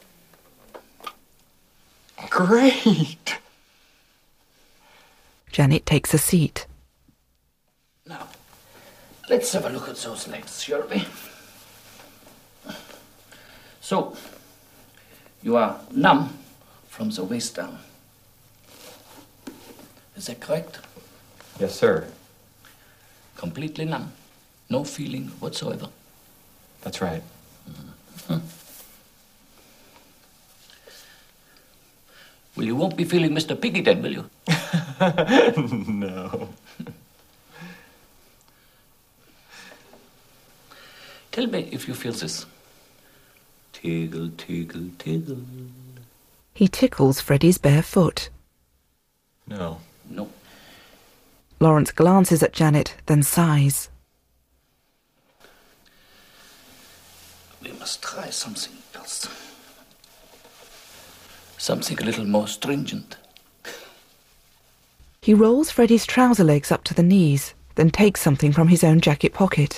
Great. Janet takes a seat. Now, let's have a look at those legs, shall we? So, you are numb from the waist down. Is that correct? Yes, sir. Completely numb. No feeling whatsoever. That's right. Mm-hmm. Well, you won't be feeling Mr. Piggy then, will you? No. Tell me if you feel this. Tiggle, tiggle, tiggle. He tickles Freddie's bare foot. No. No. Lawrence glances at Janet, then sighs. We must try something else. Something a little more stringent. He rolls Freddie's trouser legs up to the knees, then takes something from his own jacket pocket.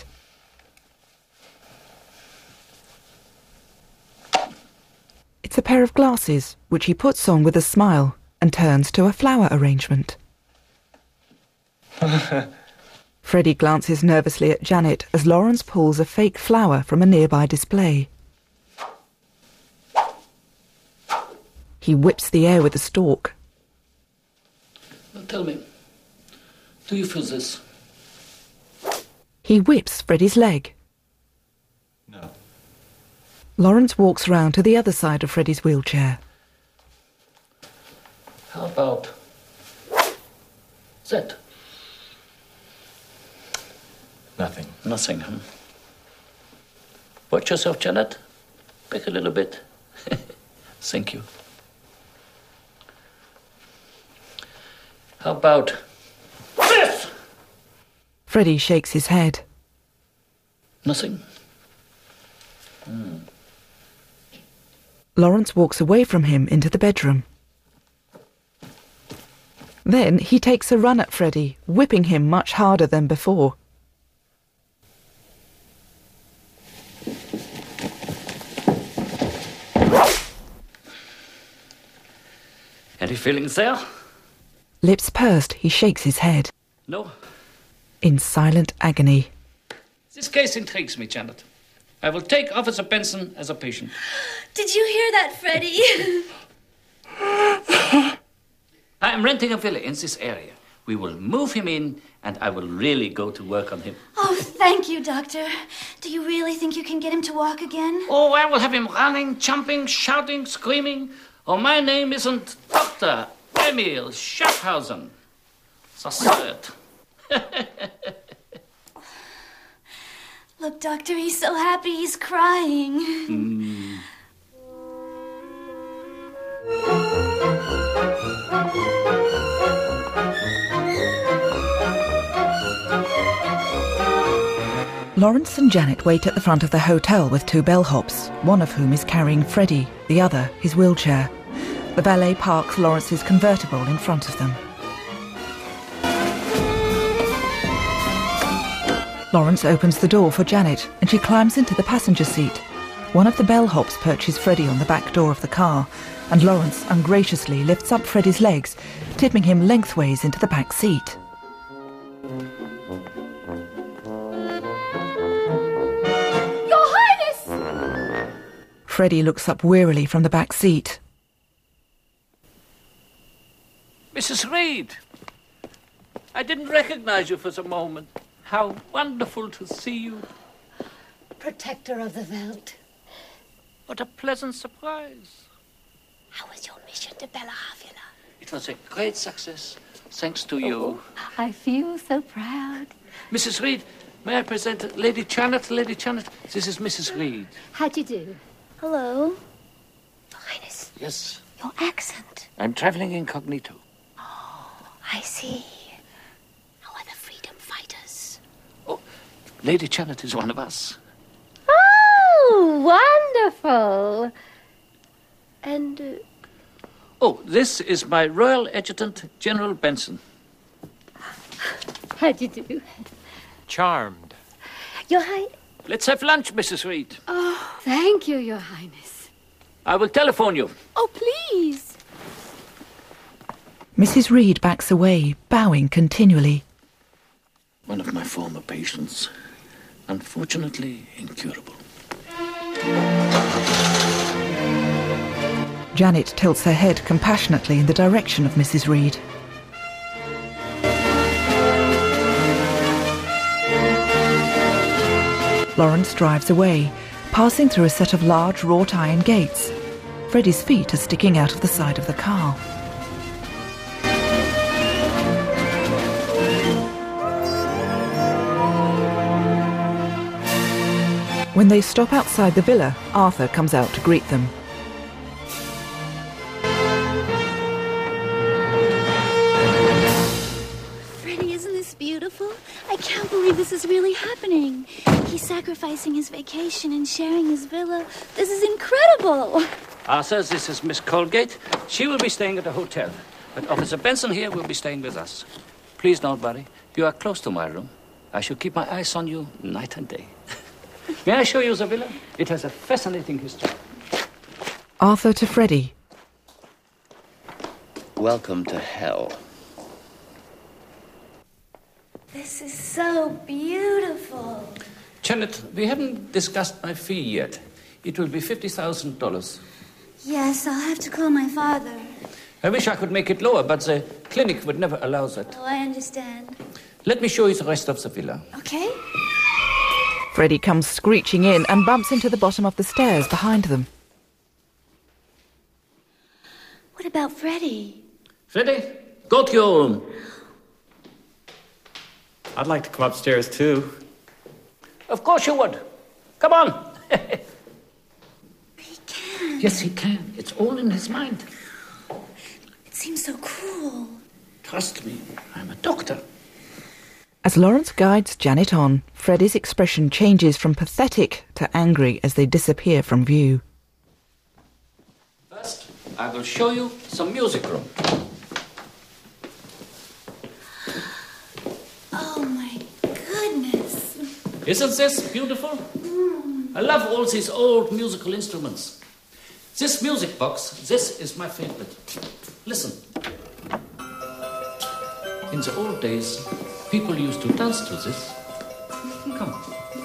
It's a pair of glasses, which he puts on with a smile and turns to a flower arrangement. Freddie glances nervously at Janet as Lawrence pulls a fake flower from a nearby display. He whips the air with the stalk. Now tell me, do you feel this? He whips Freddie's leg. No. Lawrence walks round to the other side of Freddie's wheelchair. How about that? Nothing. Nothing, huh? Watch yourself, Janet. Back a little bit. Thank you. How about this? Freddie shakes his head. Nothing? Lawrence walks away from him into the bedroom. Then he takes a run at Freddie, whipping him much harder than before. Any feelings there? Lips pursed, he shakes his head. No? In silent agony. This case intrigues me, Janet. I will take Officer Benson as a patient. Did you hear that, Freddie? I am renting a villa in this area. We will move him in, and I will really go to work on him. Oh, thank you, Doctor. Do you really think you can get him to walk again? Oh, I will have him running, jumping, shouting, screaming. Oh, my name isn't Dr. Emil Schaffhausen. The third. Look, Doctor, he's so happy he's crying. Lawrence and Janet wait at the front of the hotel with two bellhops, one of whom is carrying Freddie, the other his wheelchair. The valet parks Lawrence's convertible in front of them. Lawrence opens the door for Janet and she climbs into the passenger seat. One of the bellhops perches Freddie on the back door of the car, and Lawrence ungraciously lifts up Freddie's legs, tipping him lengthways into the back seat. Your Highness! Freddie looks up wearily from the back seat. Mrs. Reed, I didn't recognize you for the moment. How wonderful to see you. Protector of the Welt. What a pleasant surprise. How was your mission to Bella Havila? It was a great success, thanks to you. I feel so proud. Mrs. Reed, may I present Lady Janet? Lady Janet, this is Mrs. Reed. How do you do? Hello. Your Highness. Yes, Your accent. I'm traveling incognito. I see. How are the freedom fighters? Lady Janet is one of us. Oh, wonderful. And... Oh, this is my Royal Adjutant, General Benson. How do you do? Charmed. Your Highness. Let's have lunch, Mrs. Reed. Oh, thank you, Your Highness. I will telephone you. Oh, please. Mrs. Reed backs away, bowing continually. One of my former patients. Unfortunately, incurable. Janet tilts her head compassionately in the direction of Mrs. Reed. Lawrence drives away, passing through a set of large wrought iron gates. Freddie's feet are sticking out of the side of the car. When they stop outside the villa, Arthur comes out to greet them. Freddie, isn't this beautiful? I can't believe this is really happening. He's sacrificing his vacation and sharing his villa. This is incredible. Arthur, this is Miss Colgate. She will be staying at the hotel. But Officer Benson here will be staying with us. Please don't worry. You are close to my room. I shall keep my eyes on you night and day. May I show you the villa? It has a fascinating history. Arthur to Freddie. Welcome to hell. This is so beautiful. Janet, we haven't discussed my fee yet. It will be $50,000. Yes, I'll have to call my father. I wish I could make it lower, but the clinic would never allow that. Oh, I understand. Let me show you the rest of the villa. Okay. Freddie comes screeching in and bumps into the bottom of the stairs behind them. What about Freddie? Freddie, go to your room. I'd like to come upstairs, too. Of course you would. Come on. He can. Yes, he can. It's all in his mind. It seems so cruel. Trust me, I'm a doctor. As Lawrence guides Janet on, Freddie's expression changes from pathetic to angry as they disappear from view. First, I will show you some music room. Oh, my goodness. Isn't this beautiful? I love all these old musical instruments. This music box, this is my favorite. Listen. In the old days, people used to dance to this. Come.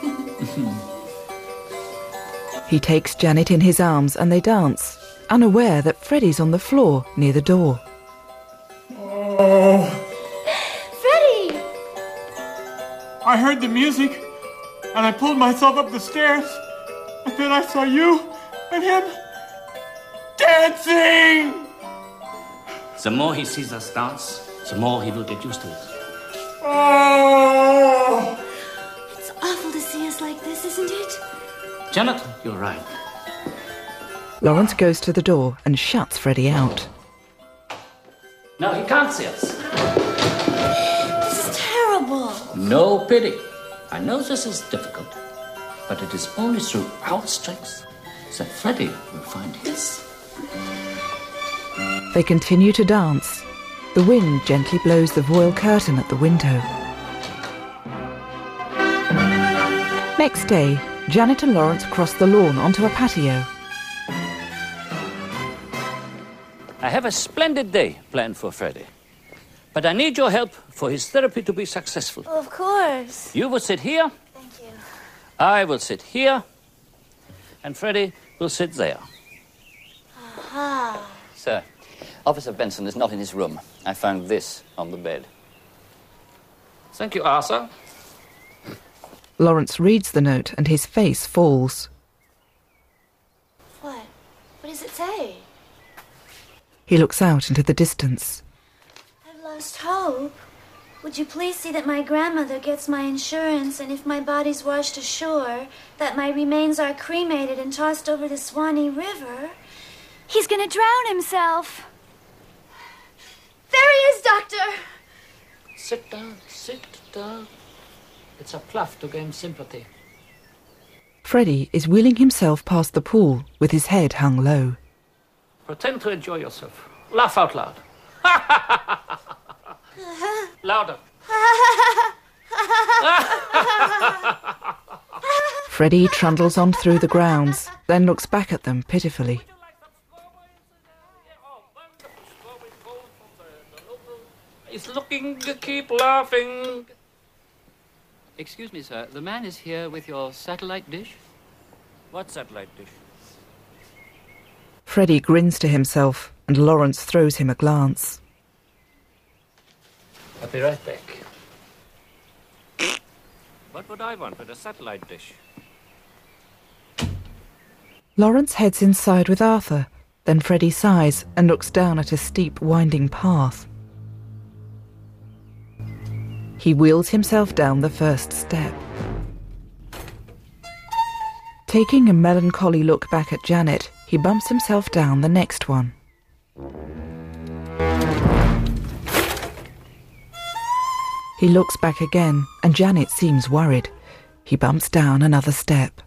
He takes Janet in his arms and they dance, unaware that Freddie's on the floor near the door. Oh. Freddie! I heard the music, and I pulled myself up the stairs, and then I saw you and him dancing! The more he sees us dance, the more he will get used to it. Oh! It's awful to see us like this, isn't it? Janet, you're right. Lawrence goes to the door and shuts Freddie out. Now he can't see us. This is terrible. No pity. I know this is difficult, but it is only through our strength that Freddie will find his. They continue to dance. The wind gently blows the voile curtain at the window. Next day, Janet and Lawrence cross the lawn onto a patio. I have a splendid day planned for Freddie. But I need your help for his therapy to be successful. Of course. You will sit here. Thank you. I will sit here. And Freddie will sit there. Aha. Sir, Officer Benson is not in his room. I found this on the bed. Thank you, Arthur. Lawrence reads the note and his face falls. What? What does it say? He looks out into the distance. I've lost hope. Would you please see that my grandmother gets my insurance, and if my body's washed ashore, that my remains are cremated and tossed over the Swanee River? He's gonna drown himself. There he is, Doctor! Sit down, sit down. It's a pluff to gain sympathy. Freddie is wheeling himself past the pool with his head hung low. Pretend to enjoy yourself. Laugh out loud. Louder. Freddie trundles on through the grounds, then looks back at them pitifully. He's looking to keep laughing. Excuse me, sir. The man is here with your satellite dish? What satellite dish? Freddie grins to himself, and Lawrence throws him a glance. I'll be right back. What would I want with a satellite dish? Lawrence heads inside with Arthur, then Freddie sighs and looks down at a steep, winding path. He wheels himself down the first step. Taking a melancholy look back at Janet, he bumps himself down the next one. He looks back again, and Janet seems worried. He bumps down another step.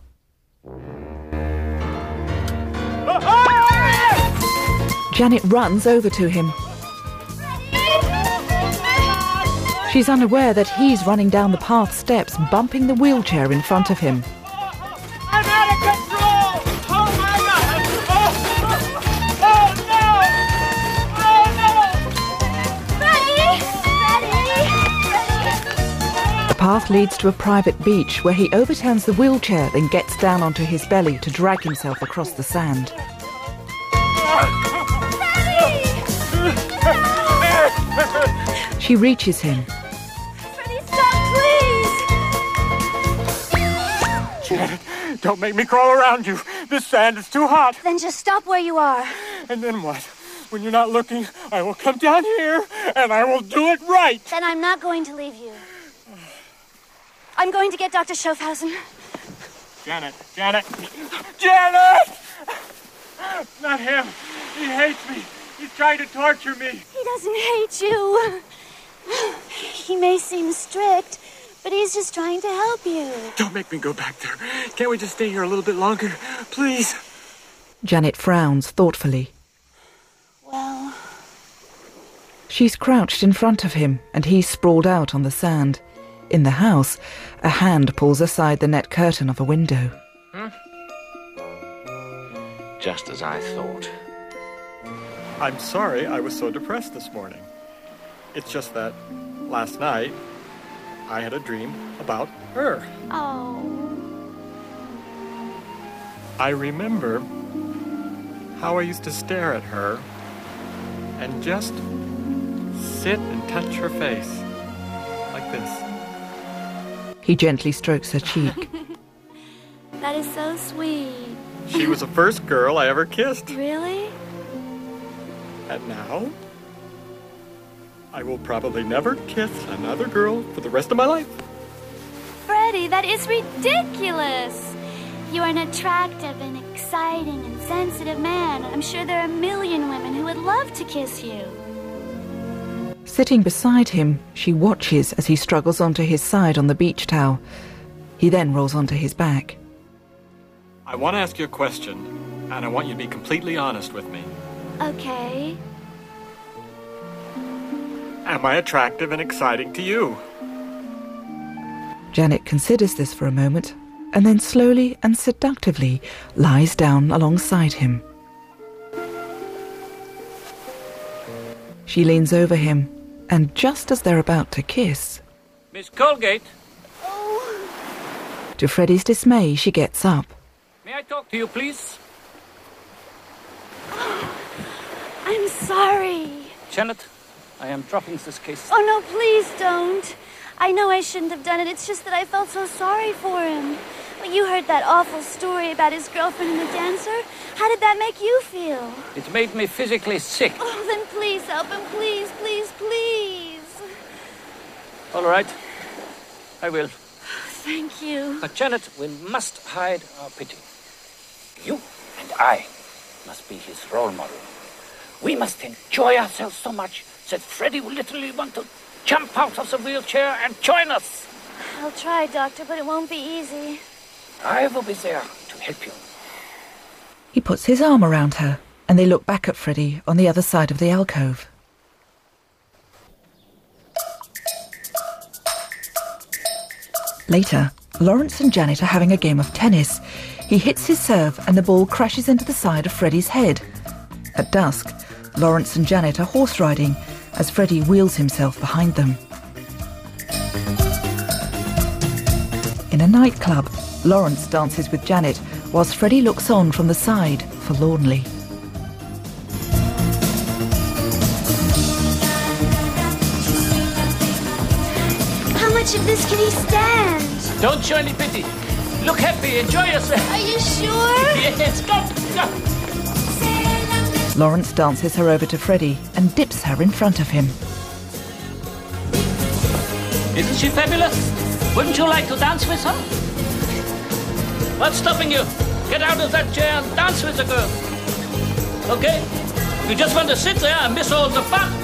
Janet runs over to him. She's unaware that he's running down the path steps, bumping the wheelchair in front of him. I'm out of control! Oh my God! Oh no! Oh no! Freddie! The path leads to a private beach where he overturns the wheelchair, then gets down onto his belly to drag himself across the sand. She reaches him. Janet, don't make me crawl around you. This sand is too hot. Then just stop where you are. And then what? When you're not looking, I will come down here and I will do it right. Then I'm not going to leave you. I'm going to get Dr. Schaffhausen. Janet! Janet! Not him. He hates me. He's trying to torture me. He doesn't hate you. He may seem strict, but he's just trying to help you. Don't make me go back there. Can't we just stay here a little bit longer? Please. Janet frowns thoughtfully. Well... She's crouched in front of him, and he's sprawled out on the sand. In the house, a hand pulls aside the net curtain of a window. Just as I thought. I'm sorry I was so depressed this morning. It's just that last night I had a dream about her. Oh. I remember how I used to stare at her and just sit and touch her face like this. He gently strokes her cheek. That is so sweet. She was the first girl I ever kissed. Really? And now, I will probably never kiss another girl for the rest of my life. Freddie, that is ridiculous. You are an attractive and exciting and sensitive man. I'm sure there are a million women who would love to kiss you. Sitting beside him, she watches as he struggles onto his side on the beach towel. He then rolls onto his back. I want to ask you a question, and I want you to be completely honest with me. Okay. Am I attractive and exciting to you? Janet considers this for a moment, and then slowly and seductively lies down alongside him. She leans over him, and just as they're about to kiss... Miss Colgate? To Freddie's dismay, she gets up. May I talk to you, please? I'm sorry. Janet, I am dropping this case. Oh, no, please don't. I know I shouldn't have done it. It's just that I felt so sorry for him. Well, you heard that awful story about his girlfriend and the dancer. How did that make you feel? It made me physically sick. Oh, then please help him. Please, please, please. All right. I will. Thank you. But, Janet, we must hide our pity. You and I must be his role model. We must enjoy ourselves so much that Freddie will literally want to jump out of the wheelchair and join us. I'll try, Doctor, but it won't be easy. I will be there to help you. He puts his arm around her, and they look back at Freddie on the other side of the alcove. Later, Lawrence and Janet are having a game of tennis. He hits his serve and the ball crashes into the side of Freddie's head. At dusk, Lawrence and Janet are horse riding as Freddie wheels himself behind them. In a nightclub, Lawrence dances with Janet whilst Freddie looks on from the side forlornly. How much of this can he stand? Don't show any pity. Look happy, enjoy yourself. Are you sure? Yes, go. Lawrence dances her over to Freddie and dips her in front of him. Isn't she fabulous? Wouldn't you like to dance with her? What's stopping you? Get out of that chair and dance with the girl. Okay? You just want to sit there and miss all the fun.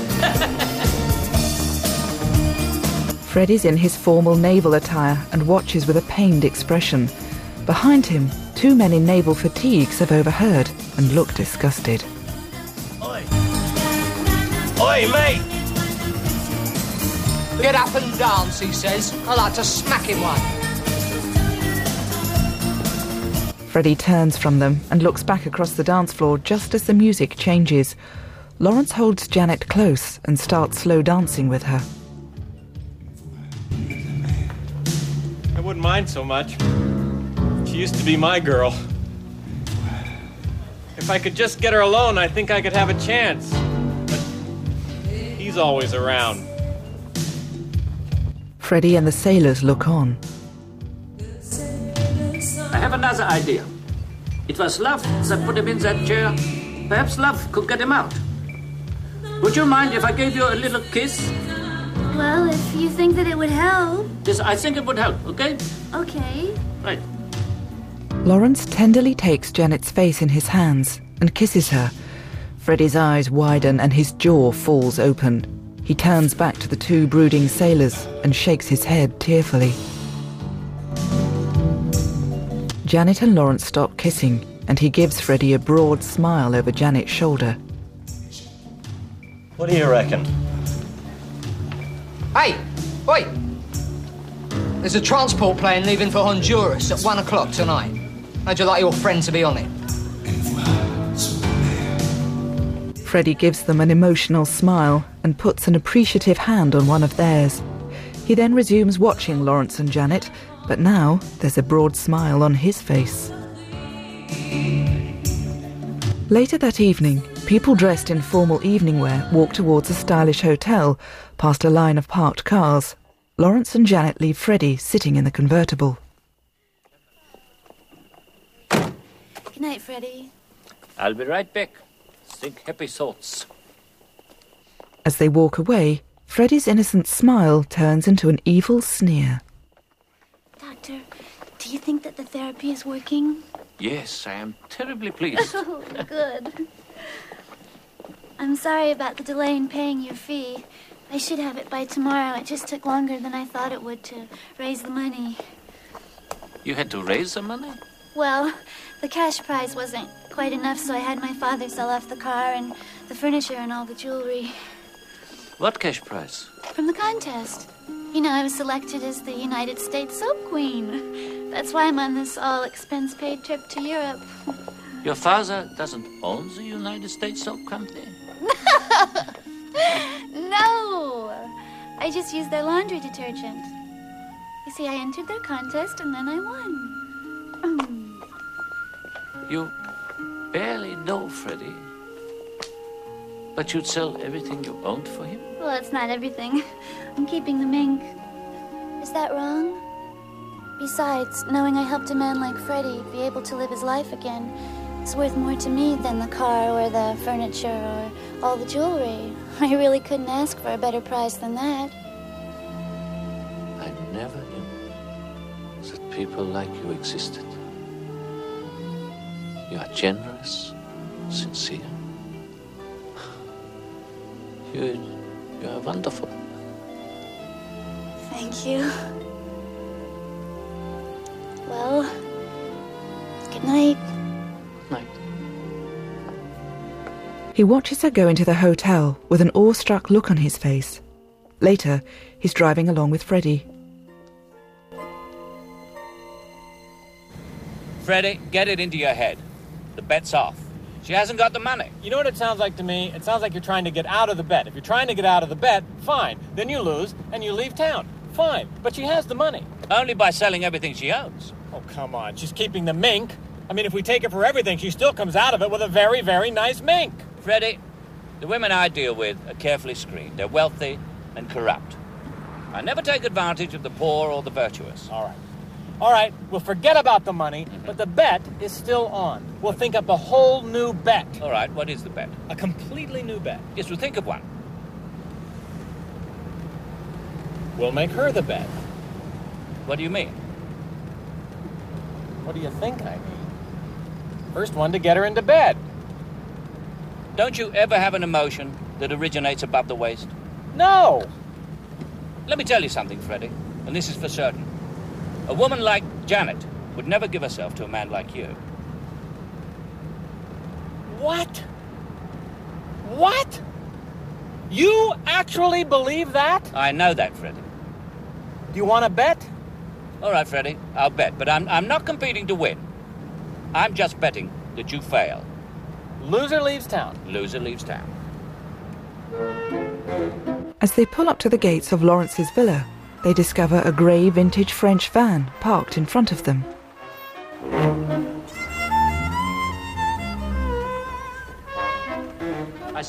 Freddie's in his formal naval attire and watches with a pained expression. Behind him, two men in naval fatigues have overheard and look disgusted. Oi! Oi, mate! Get up and dance, he says. I like to smack him one. Freddie turns from them and looks back across the dance floor just as the music changes. Lawrence holds Janet close and starts slow dancing with her. I wouldn't mind so much. She used to be my girl. If I could just get her alone, I think I could have a chance. But he's always around. Freddie and the sailors look on. I have another idea. It was love that put him in that chair. Perhaps love could get him out. Would you mind if I gave you a little kiss? Well, if you think that it would help. Yes, I think it would help, okay? Okay. Right. Lawrence tenderly takes Janet's face in his hands and kisses her. Freddie's eyes widen and his jaw falls open. He turns back to the two brooding sailors and shakes his head tearfully. Janet and Lawrence stop kissing, and he gives Freddie a broad smile over Janet's shoulder. What do you reckon? Hey, wait! There's a transport plane leaving for Honduras at 1 o'clock tonight. How'd you like your friend to be on it? Freddie gives them an emotional smile and puts an appreciative hand on one of theirs. He then resumes watching Lawrence and Janet, but now there's a broad smile on his face. Later that evening, people dressed in formal evening wear walk towards a stylish hotel, past a line of parked cars. Lawrence and Janet leave Freddie sitting in the convertible. Good night, Freddie. I'll be right back. Think happy thoughts. As they walk away, Freddie's innocent smile turns into an evil sneer. Doctor, do you think that the therapy is working? Yes, I am terribly pleased. Oh, good. I'm sorry about the delay in paying your fee. I should have it by tomorrow. It just took longer than I thought it would to raise the money. You had to raise the money? Well, the cash prize wasn't quite enough, so I had my father sell off the car and the furniture and all the jewelry. What cash prize? From the contest. You know, I was selected as the United States Soap Queen. That's why I'm on this all-expense-paid trip to Europe. Your father doesn't own the United States Soap Company? No! I just used their laundry detergent. You see, I entered their contest and then I won. You barely know Freddie. But you'd sell everything you owned for him? Well, it's not everything. I'm keeping the mink. Is that wrong? Besides, knowing I helped a man like Freddie be able to live his life again is worth more to me than the car or the furniture or all the jewelry. I really couldn't ask for a better price than that. I never knew that people like you existed. You are generous, sincere. You are wonderful. Thank you. Well, good night. Night. He watches her go into the hotel with an awestruck look on his face. Later, he's driving along with Freddie. Freddie, get it into your head. The bet's off. She hasn't got the money. You know what it sounds like to me? It sounds like you're trying to get out of the bet. If you're trying to get out of the bet, fine. Then you lose and you leave town. Fine. But she has the money. Only by selling everything she owns. Oh, come on. She's keeping the mink. I mean, if we take it for everything, she still comes out of it with a very, very nice mink. Freddie, the women I deal with are carefully screened. They're wealthy and corrupt. I never take advantage of the poor or the virtuous. All right, we'll forget about the money, but the bet is still on. We'll think up a whole new bet. All right, what is the bet? A completely new bet. Yes, we'll think of one. We'll make her the bet. What do you mean? What do you think I mean? First one to get her into bed. Don't you ever have an emotion that originates above the waist? No! Let me tell you something, Freddie, and this is for certain. A woman like Janet would never give herself to a man like you. What? What? You actually believe that? I know that, Freddie. Do you want to bet? All right, Freddie, I'll bet, but I'm not competing to win. I'm just betting that you fail. Loser leaves town. Loser leaves town. As they pull up to the gates of Lawrence's villa, they discover a grey vintage French van parked in front of them. I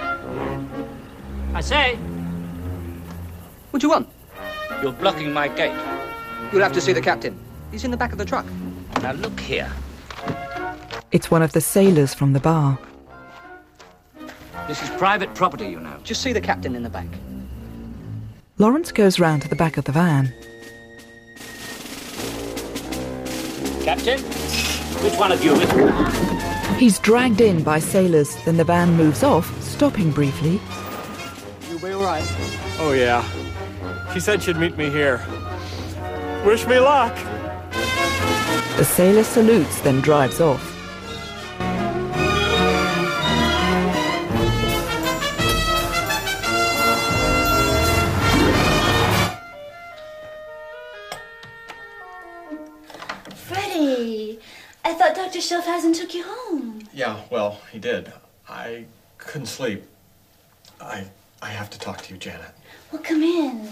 say. What do you want? You're blocking my gate. You'll have to see the captain. He's in the back of the truck. Now look here. It's one of the sailors from the bar. This is private property, you know. Just see the captain in the back. Lawrence goes round to the back of the van. Captain, which one of you is... He's dragged in by sailors, then the van moves off, stopping briefly. You'll be all right. Oh, yeah. She said she'd meet me here. Wish me luck. The sailor salutes, then drives off. Freddie, I thought Dr. Schaffhausen took you home. Yeah, well, he did. I couldn't sleep. I have to talk to you, Janet. Well, come in.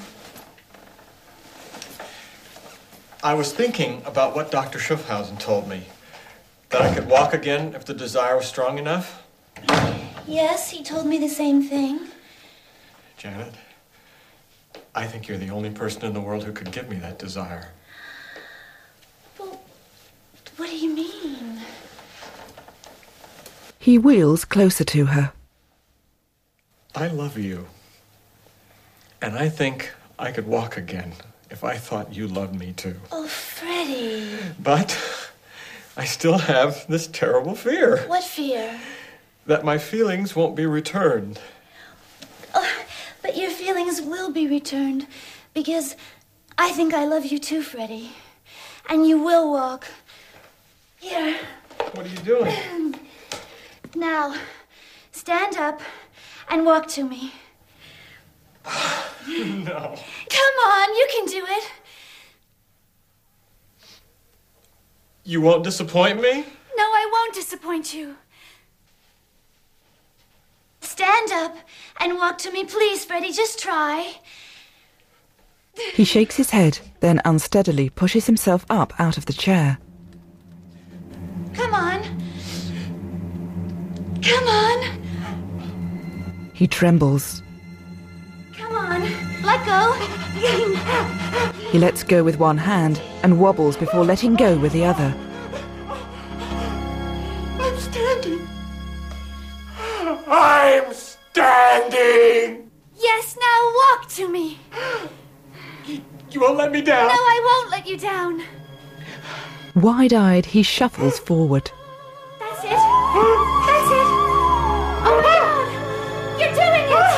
I was thinking about what Dr. Schaffhausen told me. That I could walk again if the desire was strong enough. Yes, he told me the same thing. Janet, I think you're the only person in the world who could give me that desire. Well, what do you mean? He wheels closer to her. I love you. And I think I could walk again if I thought you loved me too. Oh, Freddie. But I still have this terrible fear. What fear? That my feelings won't be returned. Oh, but your feelings will be returned because I think I love you too, Freddie. And you will walk. Here. What are you doing? Now, stand up and walk to me. No. Come on, you can do it. You won't disappoint me? No, I won't disappoint you. Stand up and walk to me, please, Freddie. Just try. He shakes his head, then unsteadily pushes himself up out of the chair. Come on. Come on. He trembles. Come on. Let go. He lets go with one hand and wobbles before letting go with the other. I'm standing. I'm standing. Yes, now walk to me. You won't let me down. No, I won't let you down. Wide-eyed, he shuffles forward. That's it. That's it. Oh, my God. You're doing it.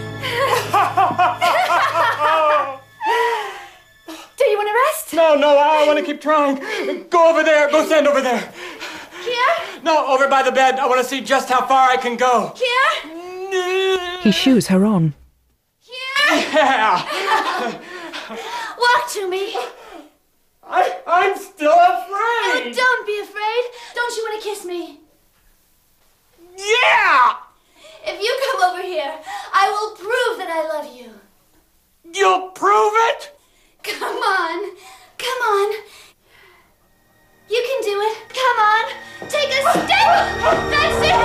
Do you want to rest? No, I want to keep trying. Go over there. Go stand over there. Here? No, over by the bed. I want to see just how far I can go. Here? He shoos her on. Here? Yeah. Walk to me. I'm still afraid. Oh, don't be afraid. Don't you want to kiss me? Yeah! If you come over here, I will prove that I love you. You'll prove it? Come on. Come on. You can do it. Come on. Take a step. That's it.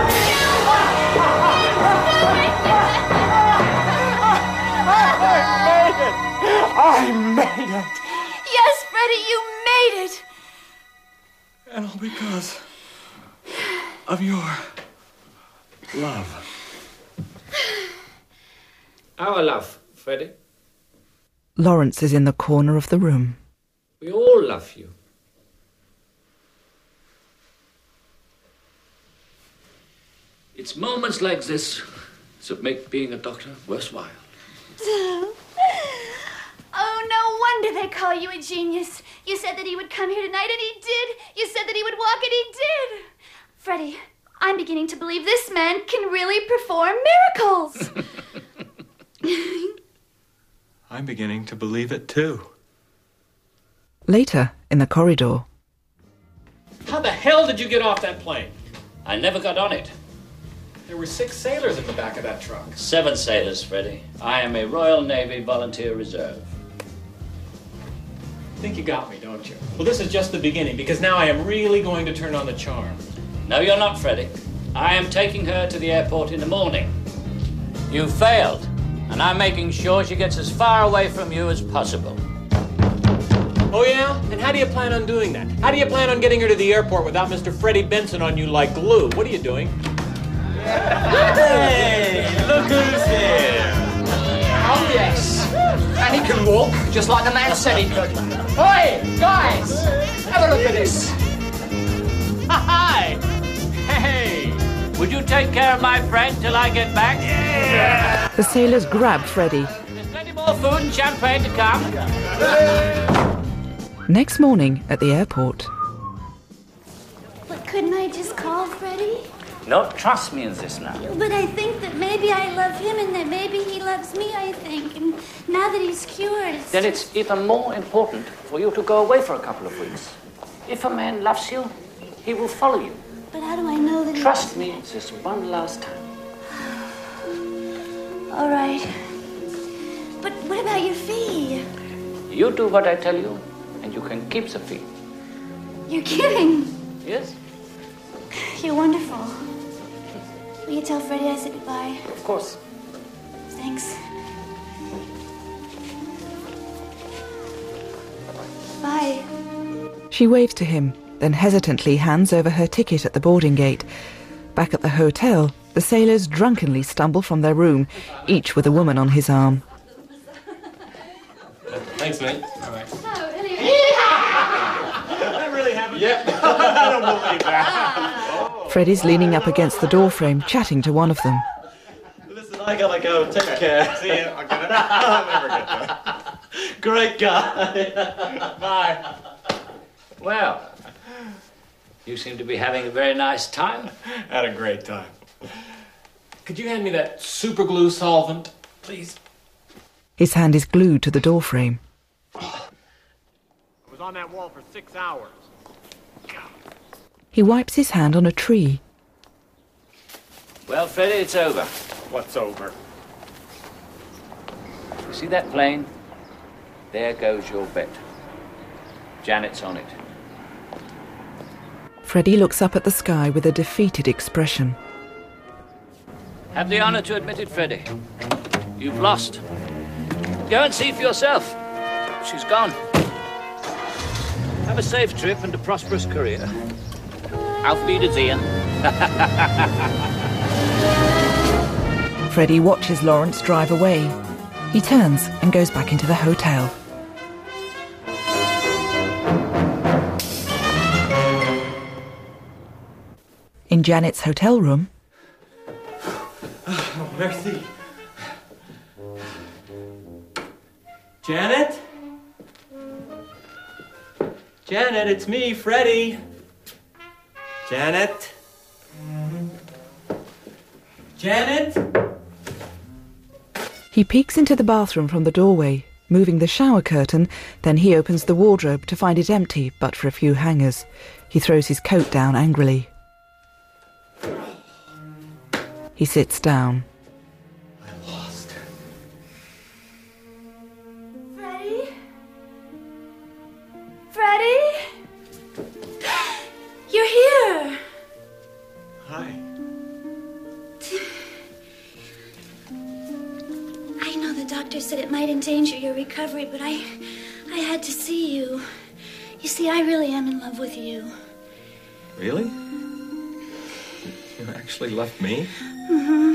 I made it. Yes, Freddie, you made it. And all because of your love. Our love, Freddie. Lawrence is in the corner of the room. We all love you. It's moments like this that make being a doctor worthwhile. Oh, no wonder they call you a genius. You said that he would come here tonight, and he did. You said that he would walk, and he did. Freddie, I'm beginning to believe this man can really perform miracles. I'm beginning to believe it too. Later, in the corridor. How the hell did you get off that plane? I never got on it. There were 6 sailors in the back of that truck. 7 sailors, Freddie. I am a Royal Navy Volunteer Reserve. Think you got me, don't you? Well, this is just the beginning, because now I am really going to turn on the charm. No, you're not, Freddie. I am taking her to the airport in the morning. You failed, and I'm making sure she gets as far away from you as possible. Oh, yeah? And how do you plan on doing that? How do you plan on getting her to the airport without Mr. Freddie Benson on you like glue? What are you doing? Hey, look who's here. Oh, yes. just like the man said he could. Oi, guys! Have a look at this. Hi! Hey! Would you take care of my friend till I get back? Yeah! The sailors grab Freddie. There's plenty more food and champagne to come. Next morning at the airport. But couldn't I just call Freddie? No, trust me in this now. But I think that maybe I love him and that maybe he loves me, I think. And now that he's cured, Then it's even more important for you to go away for a couple of weeks. If a man loves you, he will follow you. But how do I know that Trust me this one last time. All right. But what about your fee? You do what I tell you, and you can keep the fee. You're kidding. Yes? You're wonderful. Will you tell Freddie I said goodbye? Of course. Thanks. Bye. She waves to him, then hesitantly hands over her ticket at the boarding gate. Back at the hotel, the sailors drunkenly stumble from their room, each with a woman on his arm. Thanks, mate. All right. I really haven't. Yep. I don't believe that. Freddie's leaning up against the doorframe, chatting to one of them. Listen, I gotta go. Take care. See you. I'll never get there. Great guy. Bye. Well, you seem to be having a very nice time. Had a great time. Could you hand me that super glue solvent, please? His hand is glued to the doorframe. I was on that wall for 6 hours. He wipes his hand on a tree. Well, Freddie, it's over. What's over? You see that plane? There goes your bet. Janet's on it. Freddie looks up at the sky with a defeated expression. Have the honor to admit it, Freddie. You've lost. Go and see for yourself. She's gone. Have a safe trip and a prosperous career. Auf Wiedersehen. Freddie watches Lawrence drive away. He turns and goes back into the hotel. In Janet's hotel room... Oh, merci. Janet? Janet, it's me, Freddie. Janet? Janet? He peeks into the bathroom from the doorway, moving the shower curtain, then he opens the wardrobe to find it empty but for a few hangers. He throws his coat down angrily. He sits down. I lost. Freddie? Freddie? You're here! Hi. I know the doctor said it might endanger your recovery, but I had to see you. You see, I really am in love with you. Really? You actually left me? Mm-hmm.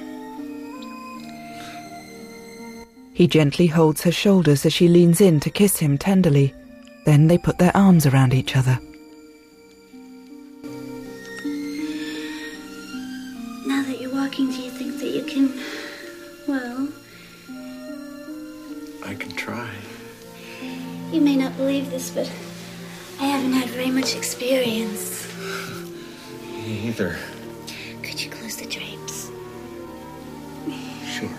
He gently holds her shoulders as she leans in to kiss him tenderly. Then they put their arms around each other. Now that you're walking, do you think that you can, well... I can try. You may not believe this, but I haven't had very much experience. Me either. Could you close the drapes? Sure.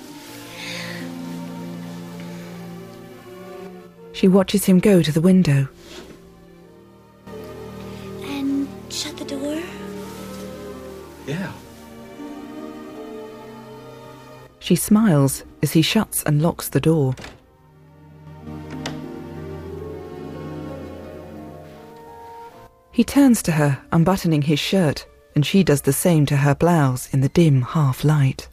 She watches him go to the window. And shut the door? Yeah. She smiles as he shuts and locks the door. He turns to her, unbuttoning his shirt, and she does the same to her blouse in the dim half-light.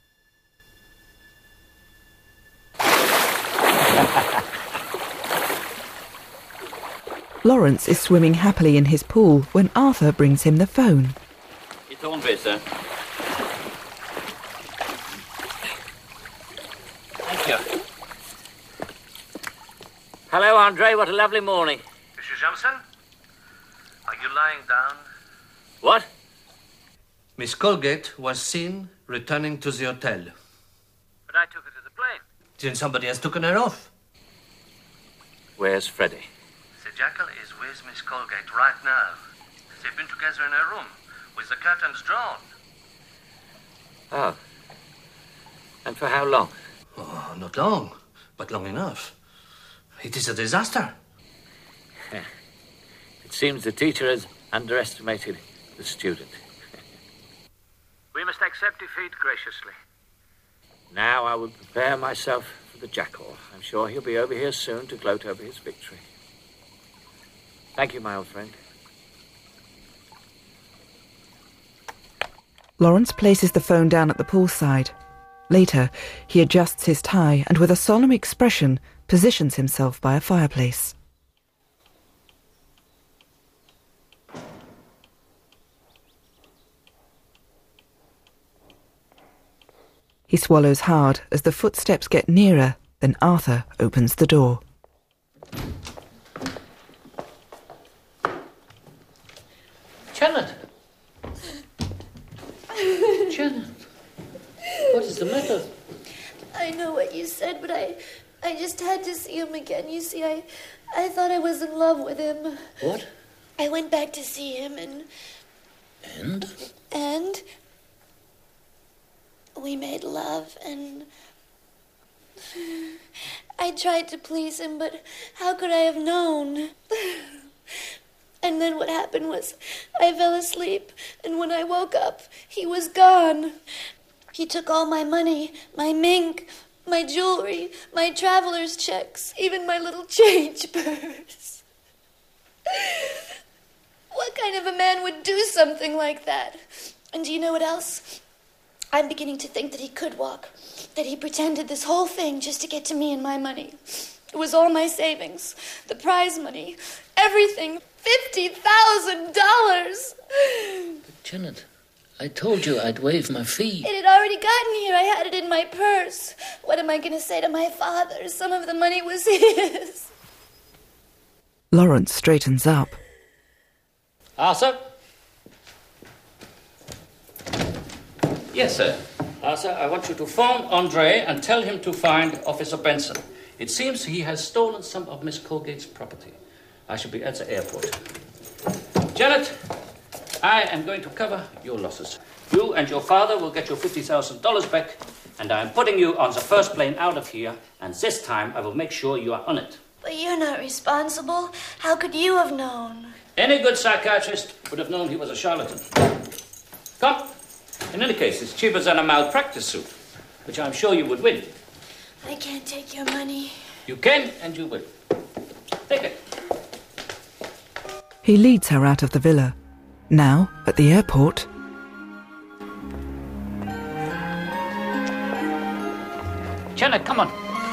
Lawrence is swimming happily in his pool when Arthur brings him the phone. It's Thornfish, sir. Thank you. Hello, Andre. What a lovely morning. Monsieur Jameson? Are you lying down? What? Miss Colgate was seen returning to the hotel. But I took her to the plane. Then somebody has taken her off. Where's Freddie? The jackal is with Miss Colgate right now. They've been together in her room, with the curtains drawn. Oh. And for how long? Oh, not long, but long enough. It is a disaster. It seems the teacher has underestimated the student. We must accept defeat graciously. Now I will prepare myself for the jackal. I'm sure he'll be over here soon to gloat over his victory. Thank you, my old friend. Lawrence places the phone down at the poolside. Later, he adjusts his tie and with a solemn expression positions himself by a fireplace. He swallows hard as the footsteps get nearer, then Arthur opens the door. Janet! Janet! What is the matter? I know what you said, but I just had to see him again. You see, I thought I was in love with him. What? I went back to see him and we made love, and I tried to please him, but how could I have known? And then what happened was I fell asleep, and when I woke up, he was gone. He took all my money, my mink, my jewelry, my traveler's checks, even my little change purse. What kind of a man would do something like that? And do you know what else? I'm beginning to think that he could walk, that he pretended this whole thing just to get to me and my money. It was all my savings, the prize money, everything, $50,000. But Janet, I told you I'd waive my fee. It had already gotten here. I had it in my purse. What am I going to say to my father? Some of the money was his. Lawrence straightens up. Arthur? Yes, sir. Arthur, I want you to phone Andre and tell him to find Officer Benson. It seems he has stolen some of Miss Colgate's property. I shall be at the airport. Janet, I am going to cover your losses. You and your father will get your $50,000 back, and I am putting you on the first plane out of here, and this time I will make sure you are on it. But you're not responsible. How could you have known? Any good psychiatrist would have known he was a charlatan. Come. In any case, it's cheaper than a malpractice suit, which I'm sure you would win. I can't take your money. You can and you will. Take it. He leads her out of the villa. Now, at the airport... Janet, come on.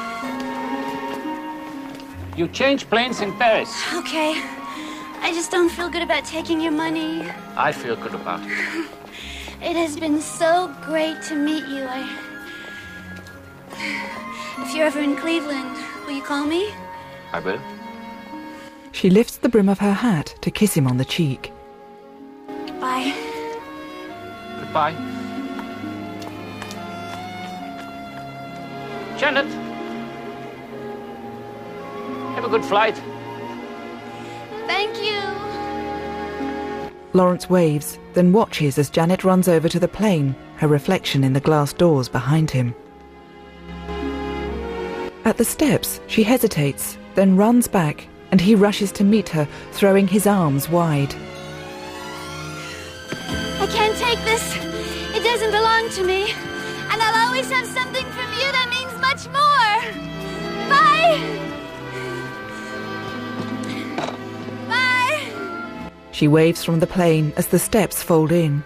You change planes in Paris. Okay. I just don't feel good about taking your money. I feel good about it. It has been so great to meet you. If you're ever in Cleveland, will you call me? I will. She lifts the brim of her hat to kiss him on the cheek. Goodbye. Goodbye. Janet. Have a good flight. Thank you. Lawrence waves, then watches as Janet runs over to the plane, her reflection in the glass doors behind him. At the steps, she hesitates, then runs back, and he rushes to meet her, throwing his arms wide. I can't take this. It doesn't belong to me. And I'll always have something from you that means much more. Bye! She waves from the plane as the steps fold in.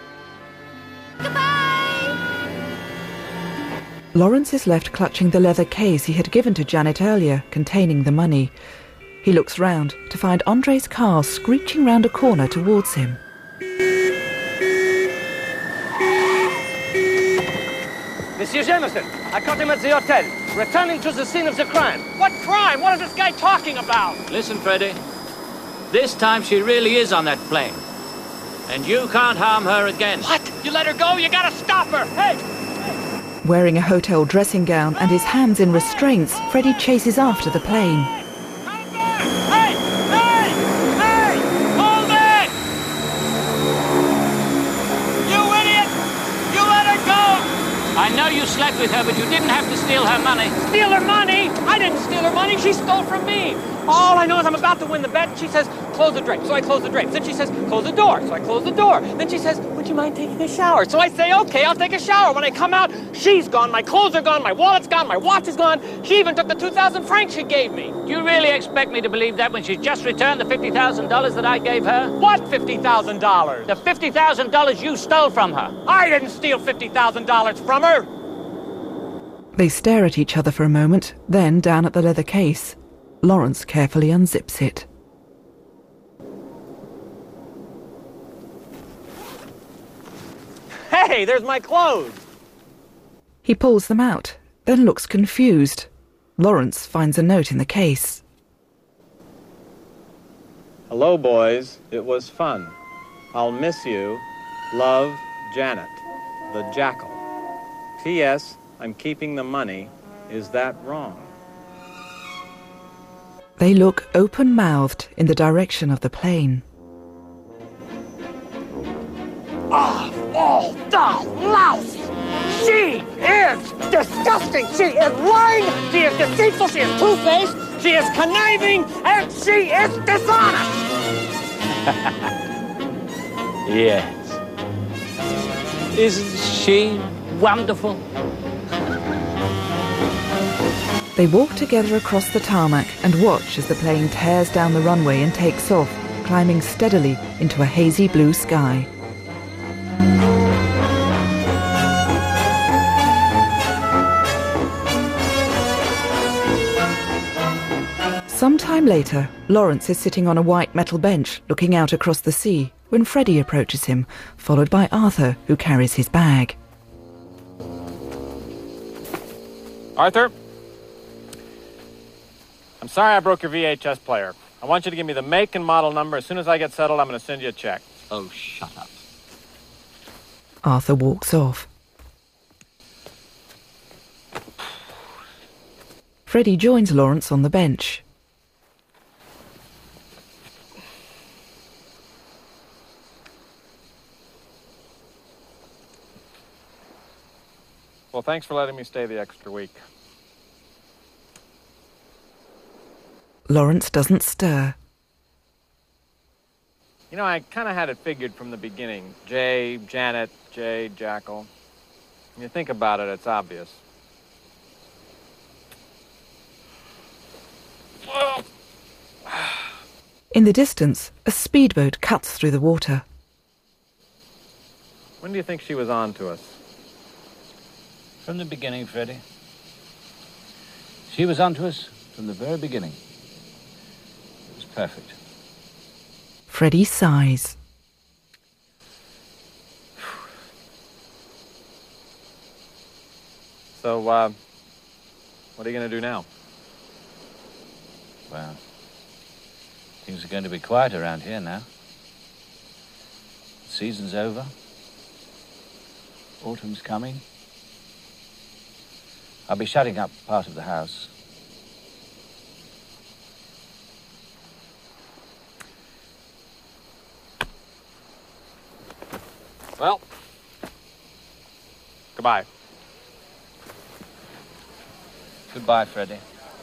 Goodbye! Lawrence is left clutching the leather case he had given to Janet earlier, containing the money. He looks round to find Andre's car screeching round a corner towards him. Monsieur Jameson, I caught him at the hotel. returning to the scene of the crime. What crime? What is this guy talking about? Listen, Freddie. This time she really is on that plane. And you can't harm her again. What? You let her go? You gotta stop her! Hey! Wearing a hotel dressing gown and his hands in restraints, Freddie chases after the plane. Hey! Hey! Hey! Hold it! You idiot! You let her go! I know you slept with her, but you didn't have to steal her money. Steal her money? I didn't steal her money. She stole from me. All I know is I'm about to win the bet. She says, close the drapes. So I close the drapes. Then she says, close the door. So I close the door. Then she says, would you mind taking a shower? So I say, okay, I'll take a shower. When I come out, she's gone. My clothes are gone. My wallet's gone. My watch is gone. She even took the 2,000 francs she gave me. Do you really expect me to believe that when she's just returned the $50,000 that I gave her? What $50,000? The $50,000 you stole from her. I didn't steal $50,000 from her. They stare at each other for a moment, then down at the leather case. Lawrence carefully unzips it. Hey, there's my clothes. He pulls them out, then looks confused. Lawrence finds a note in the case. Hello, boys. It was fun. I'll miss you. Love, Janet, the Jackal. P.S. I'm keeping the money. Is that wrong? They look open-mouthed in the direction of the plane. Oh, the louse! She is disgusting! She is lying! She is deceitful! She is two-faced! She is conniving! And she is dishonest! Yes. Isn't she wonderful? They walk together across the tarmac and watch as the plane tears down the runway and takes off, climbing steadily into a hazy blue sky. Sometime later, Lawrence is sitting on a white metal bench looking out across the sea when Freddie approaches him, followed by Arthur, who carries his bag. Arthur? I'm sorry I broke your VHS player. I want you to give me the make and model number. As soon as I get settled, I'm going to send you a check. Oh, shut up. Arthur walks off. Freddie joins Lawrence on the bench. Well, thanks for letting me stay the extra week. Lawrence doesn't stir. You know, I kind of had it figured from the beginning. Jay, Janet, Jay, Jackal. When you think about it, it's obvious. In the distance, a speedboat cuts through the water. When do you think she was on to us? From the beginning, Freddie. She was onto us from the very beginning. It was perfect. Freddie sighs. So, what are you going to do now? Well, things are going to be quiet around here now. The season's over. Autumn's coming. I'll be shutting up part of the house. Well, goodbye. Goodbye, Freddie.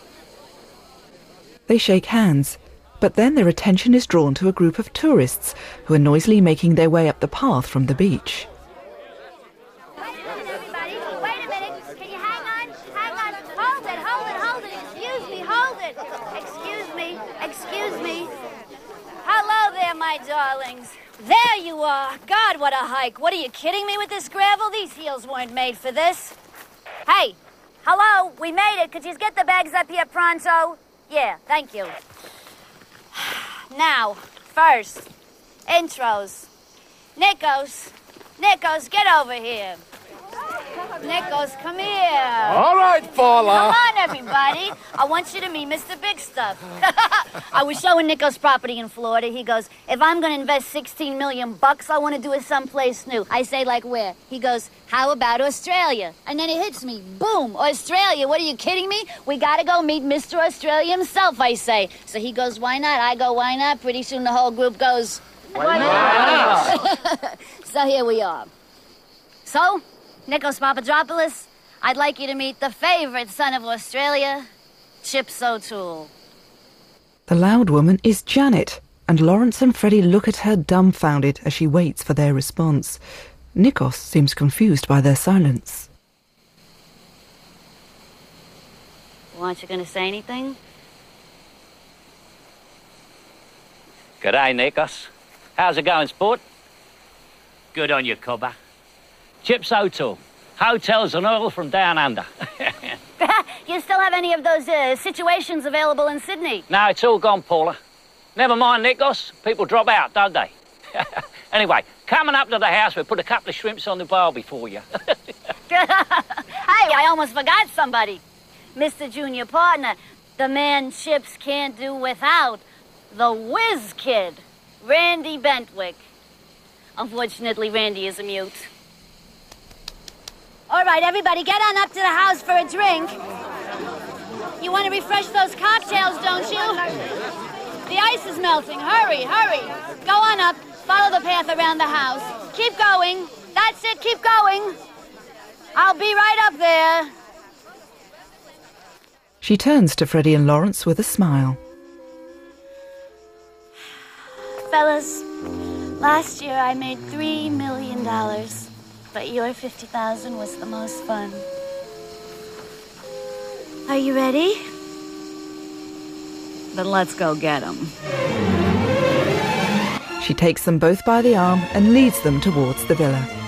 They shake hands, but then their attention is drawn to a group of tourists who are noisily making their way up the path from the beach. My darlings. There you are. God, what a hike. What, are you kidding me with this gravel? These heels weren't made for this. Hey, hello, we made it. Could you get the bags up here pronto? Yeah, thank you. Now, first, intros. Nikos, get over here. Nichols, come here. All right, Paula. Come on, everybody. I want you to meet Mr. Big Stuff. I was showing Nichols property in Florida. He goes, if I'm going to invest $16 million, I want to do it someplace new. I say, like where? He goes, how about Australia? And then it hits me. Boom, Australia. What, are you kidding me? We got to go meet Mr. Australia himself, I say. So he goes, why not? I go, why not? Pretty soon the whole group goes, why not? So here we are. So, Nikos Papadopoulos, I'd like you to meet the favorite son of Australia, Chips O'Toole. The loud woman is Janet, and Lawrence and Freddie look at her dumbfounded as she waits for their response. Nikos seems confused by their silence. Aren't you going to say anything? G'day, Nikos. How's it going, sport? Good on you, cobber. Chips O'Toole. Hotels and oil from down under. You still have any of those situations available in Sydney? No, it's all gone, Paula. Never mind, Nikos. People drop out, don't they? Anyway, coming up to the house, we put a couple of shrimps on the barbie for you. Hey, I almost forgot somebody. Mr. Junior Partner, the man Chips can't do without, the whiz kid, Randy Bentwick. Unfortunately, Randy is a mute. All right, everybody, get on up to the house for a drink. You want to refresh those cocktails, don't you? The ice is melting. Hurry, hurry. Go on up. Follow the path around the house. Keep going. That's it. Keep going. I'll be right up there. She turns to Freddie and Lawrence with a smile. Fellas, last year I made $3 million. But your 50,000 was the most fun. Are you ready? Then let's go get 'em. She takes them both by the arm and leads them towards the villa.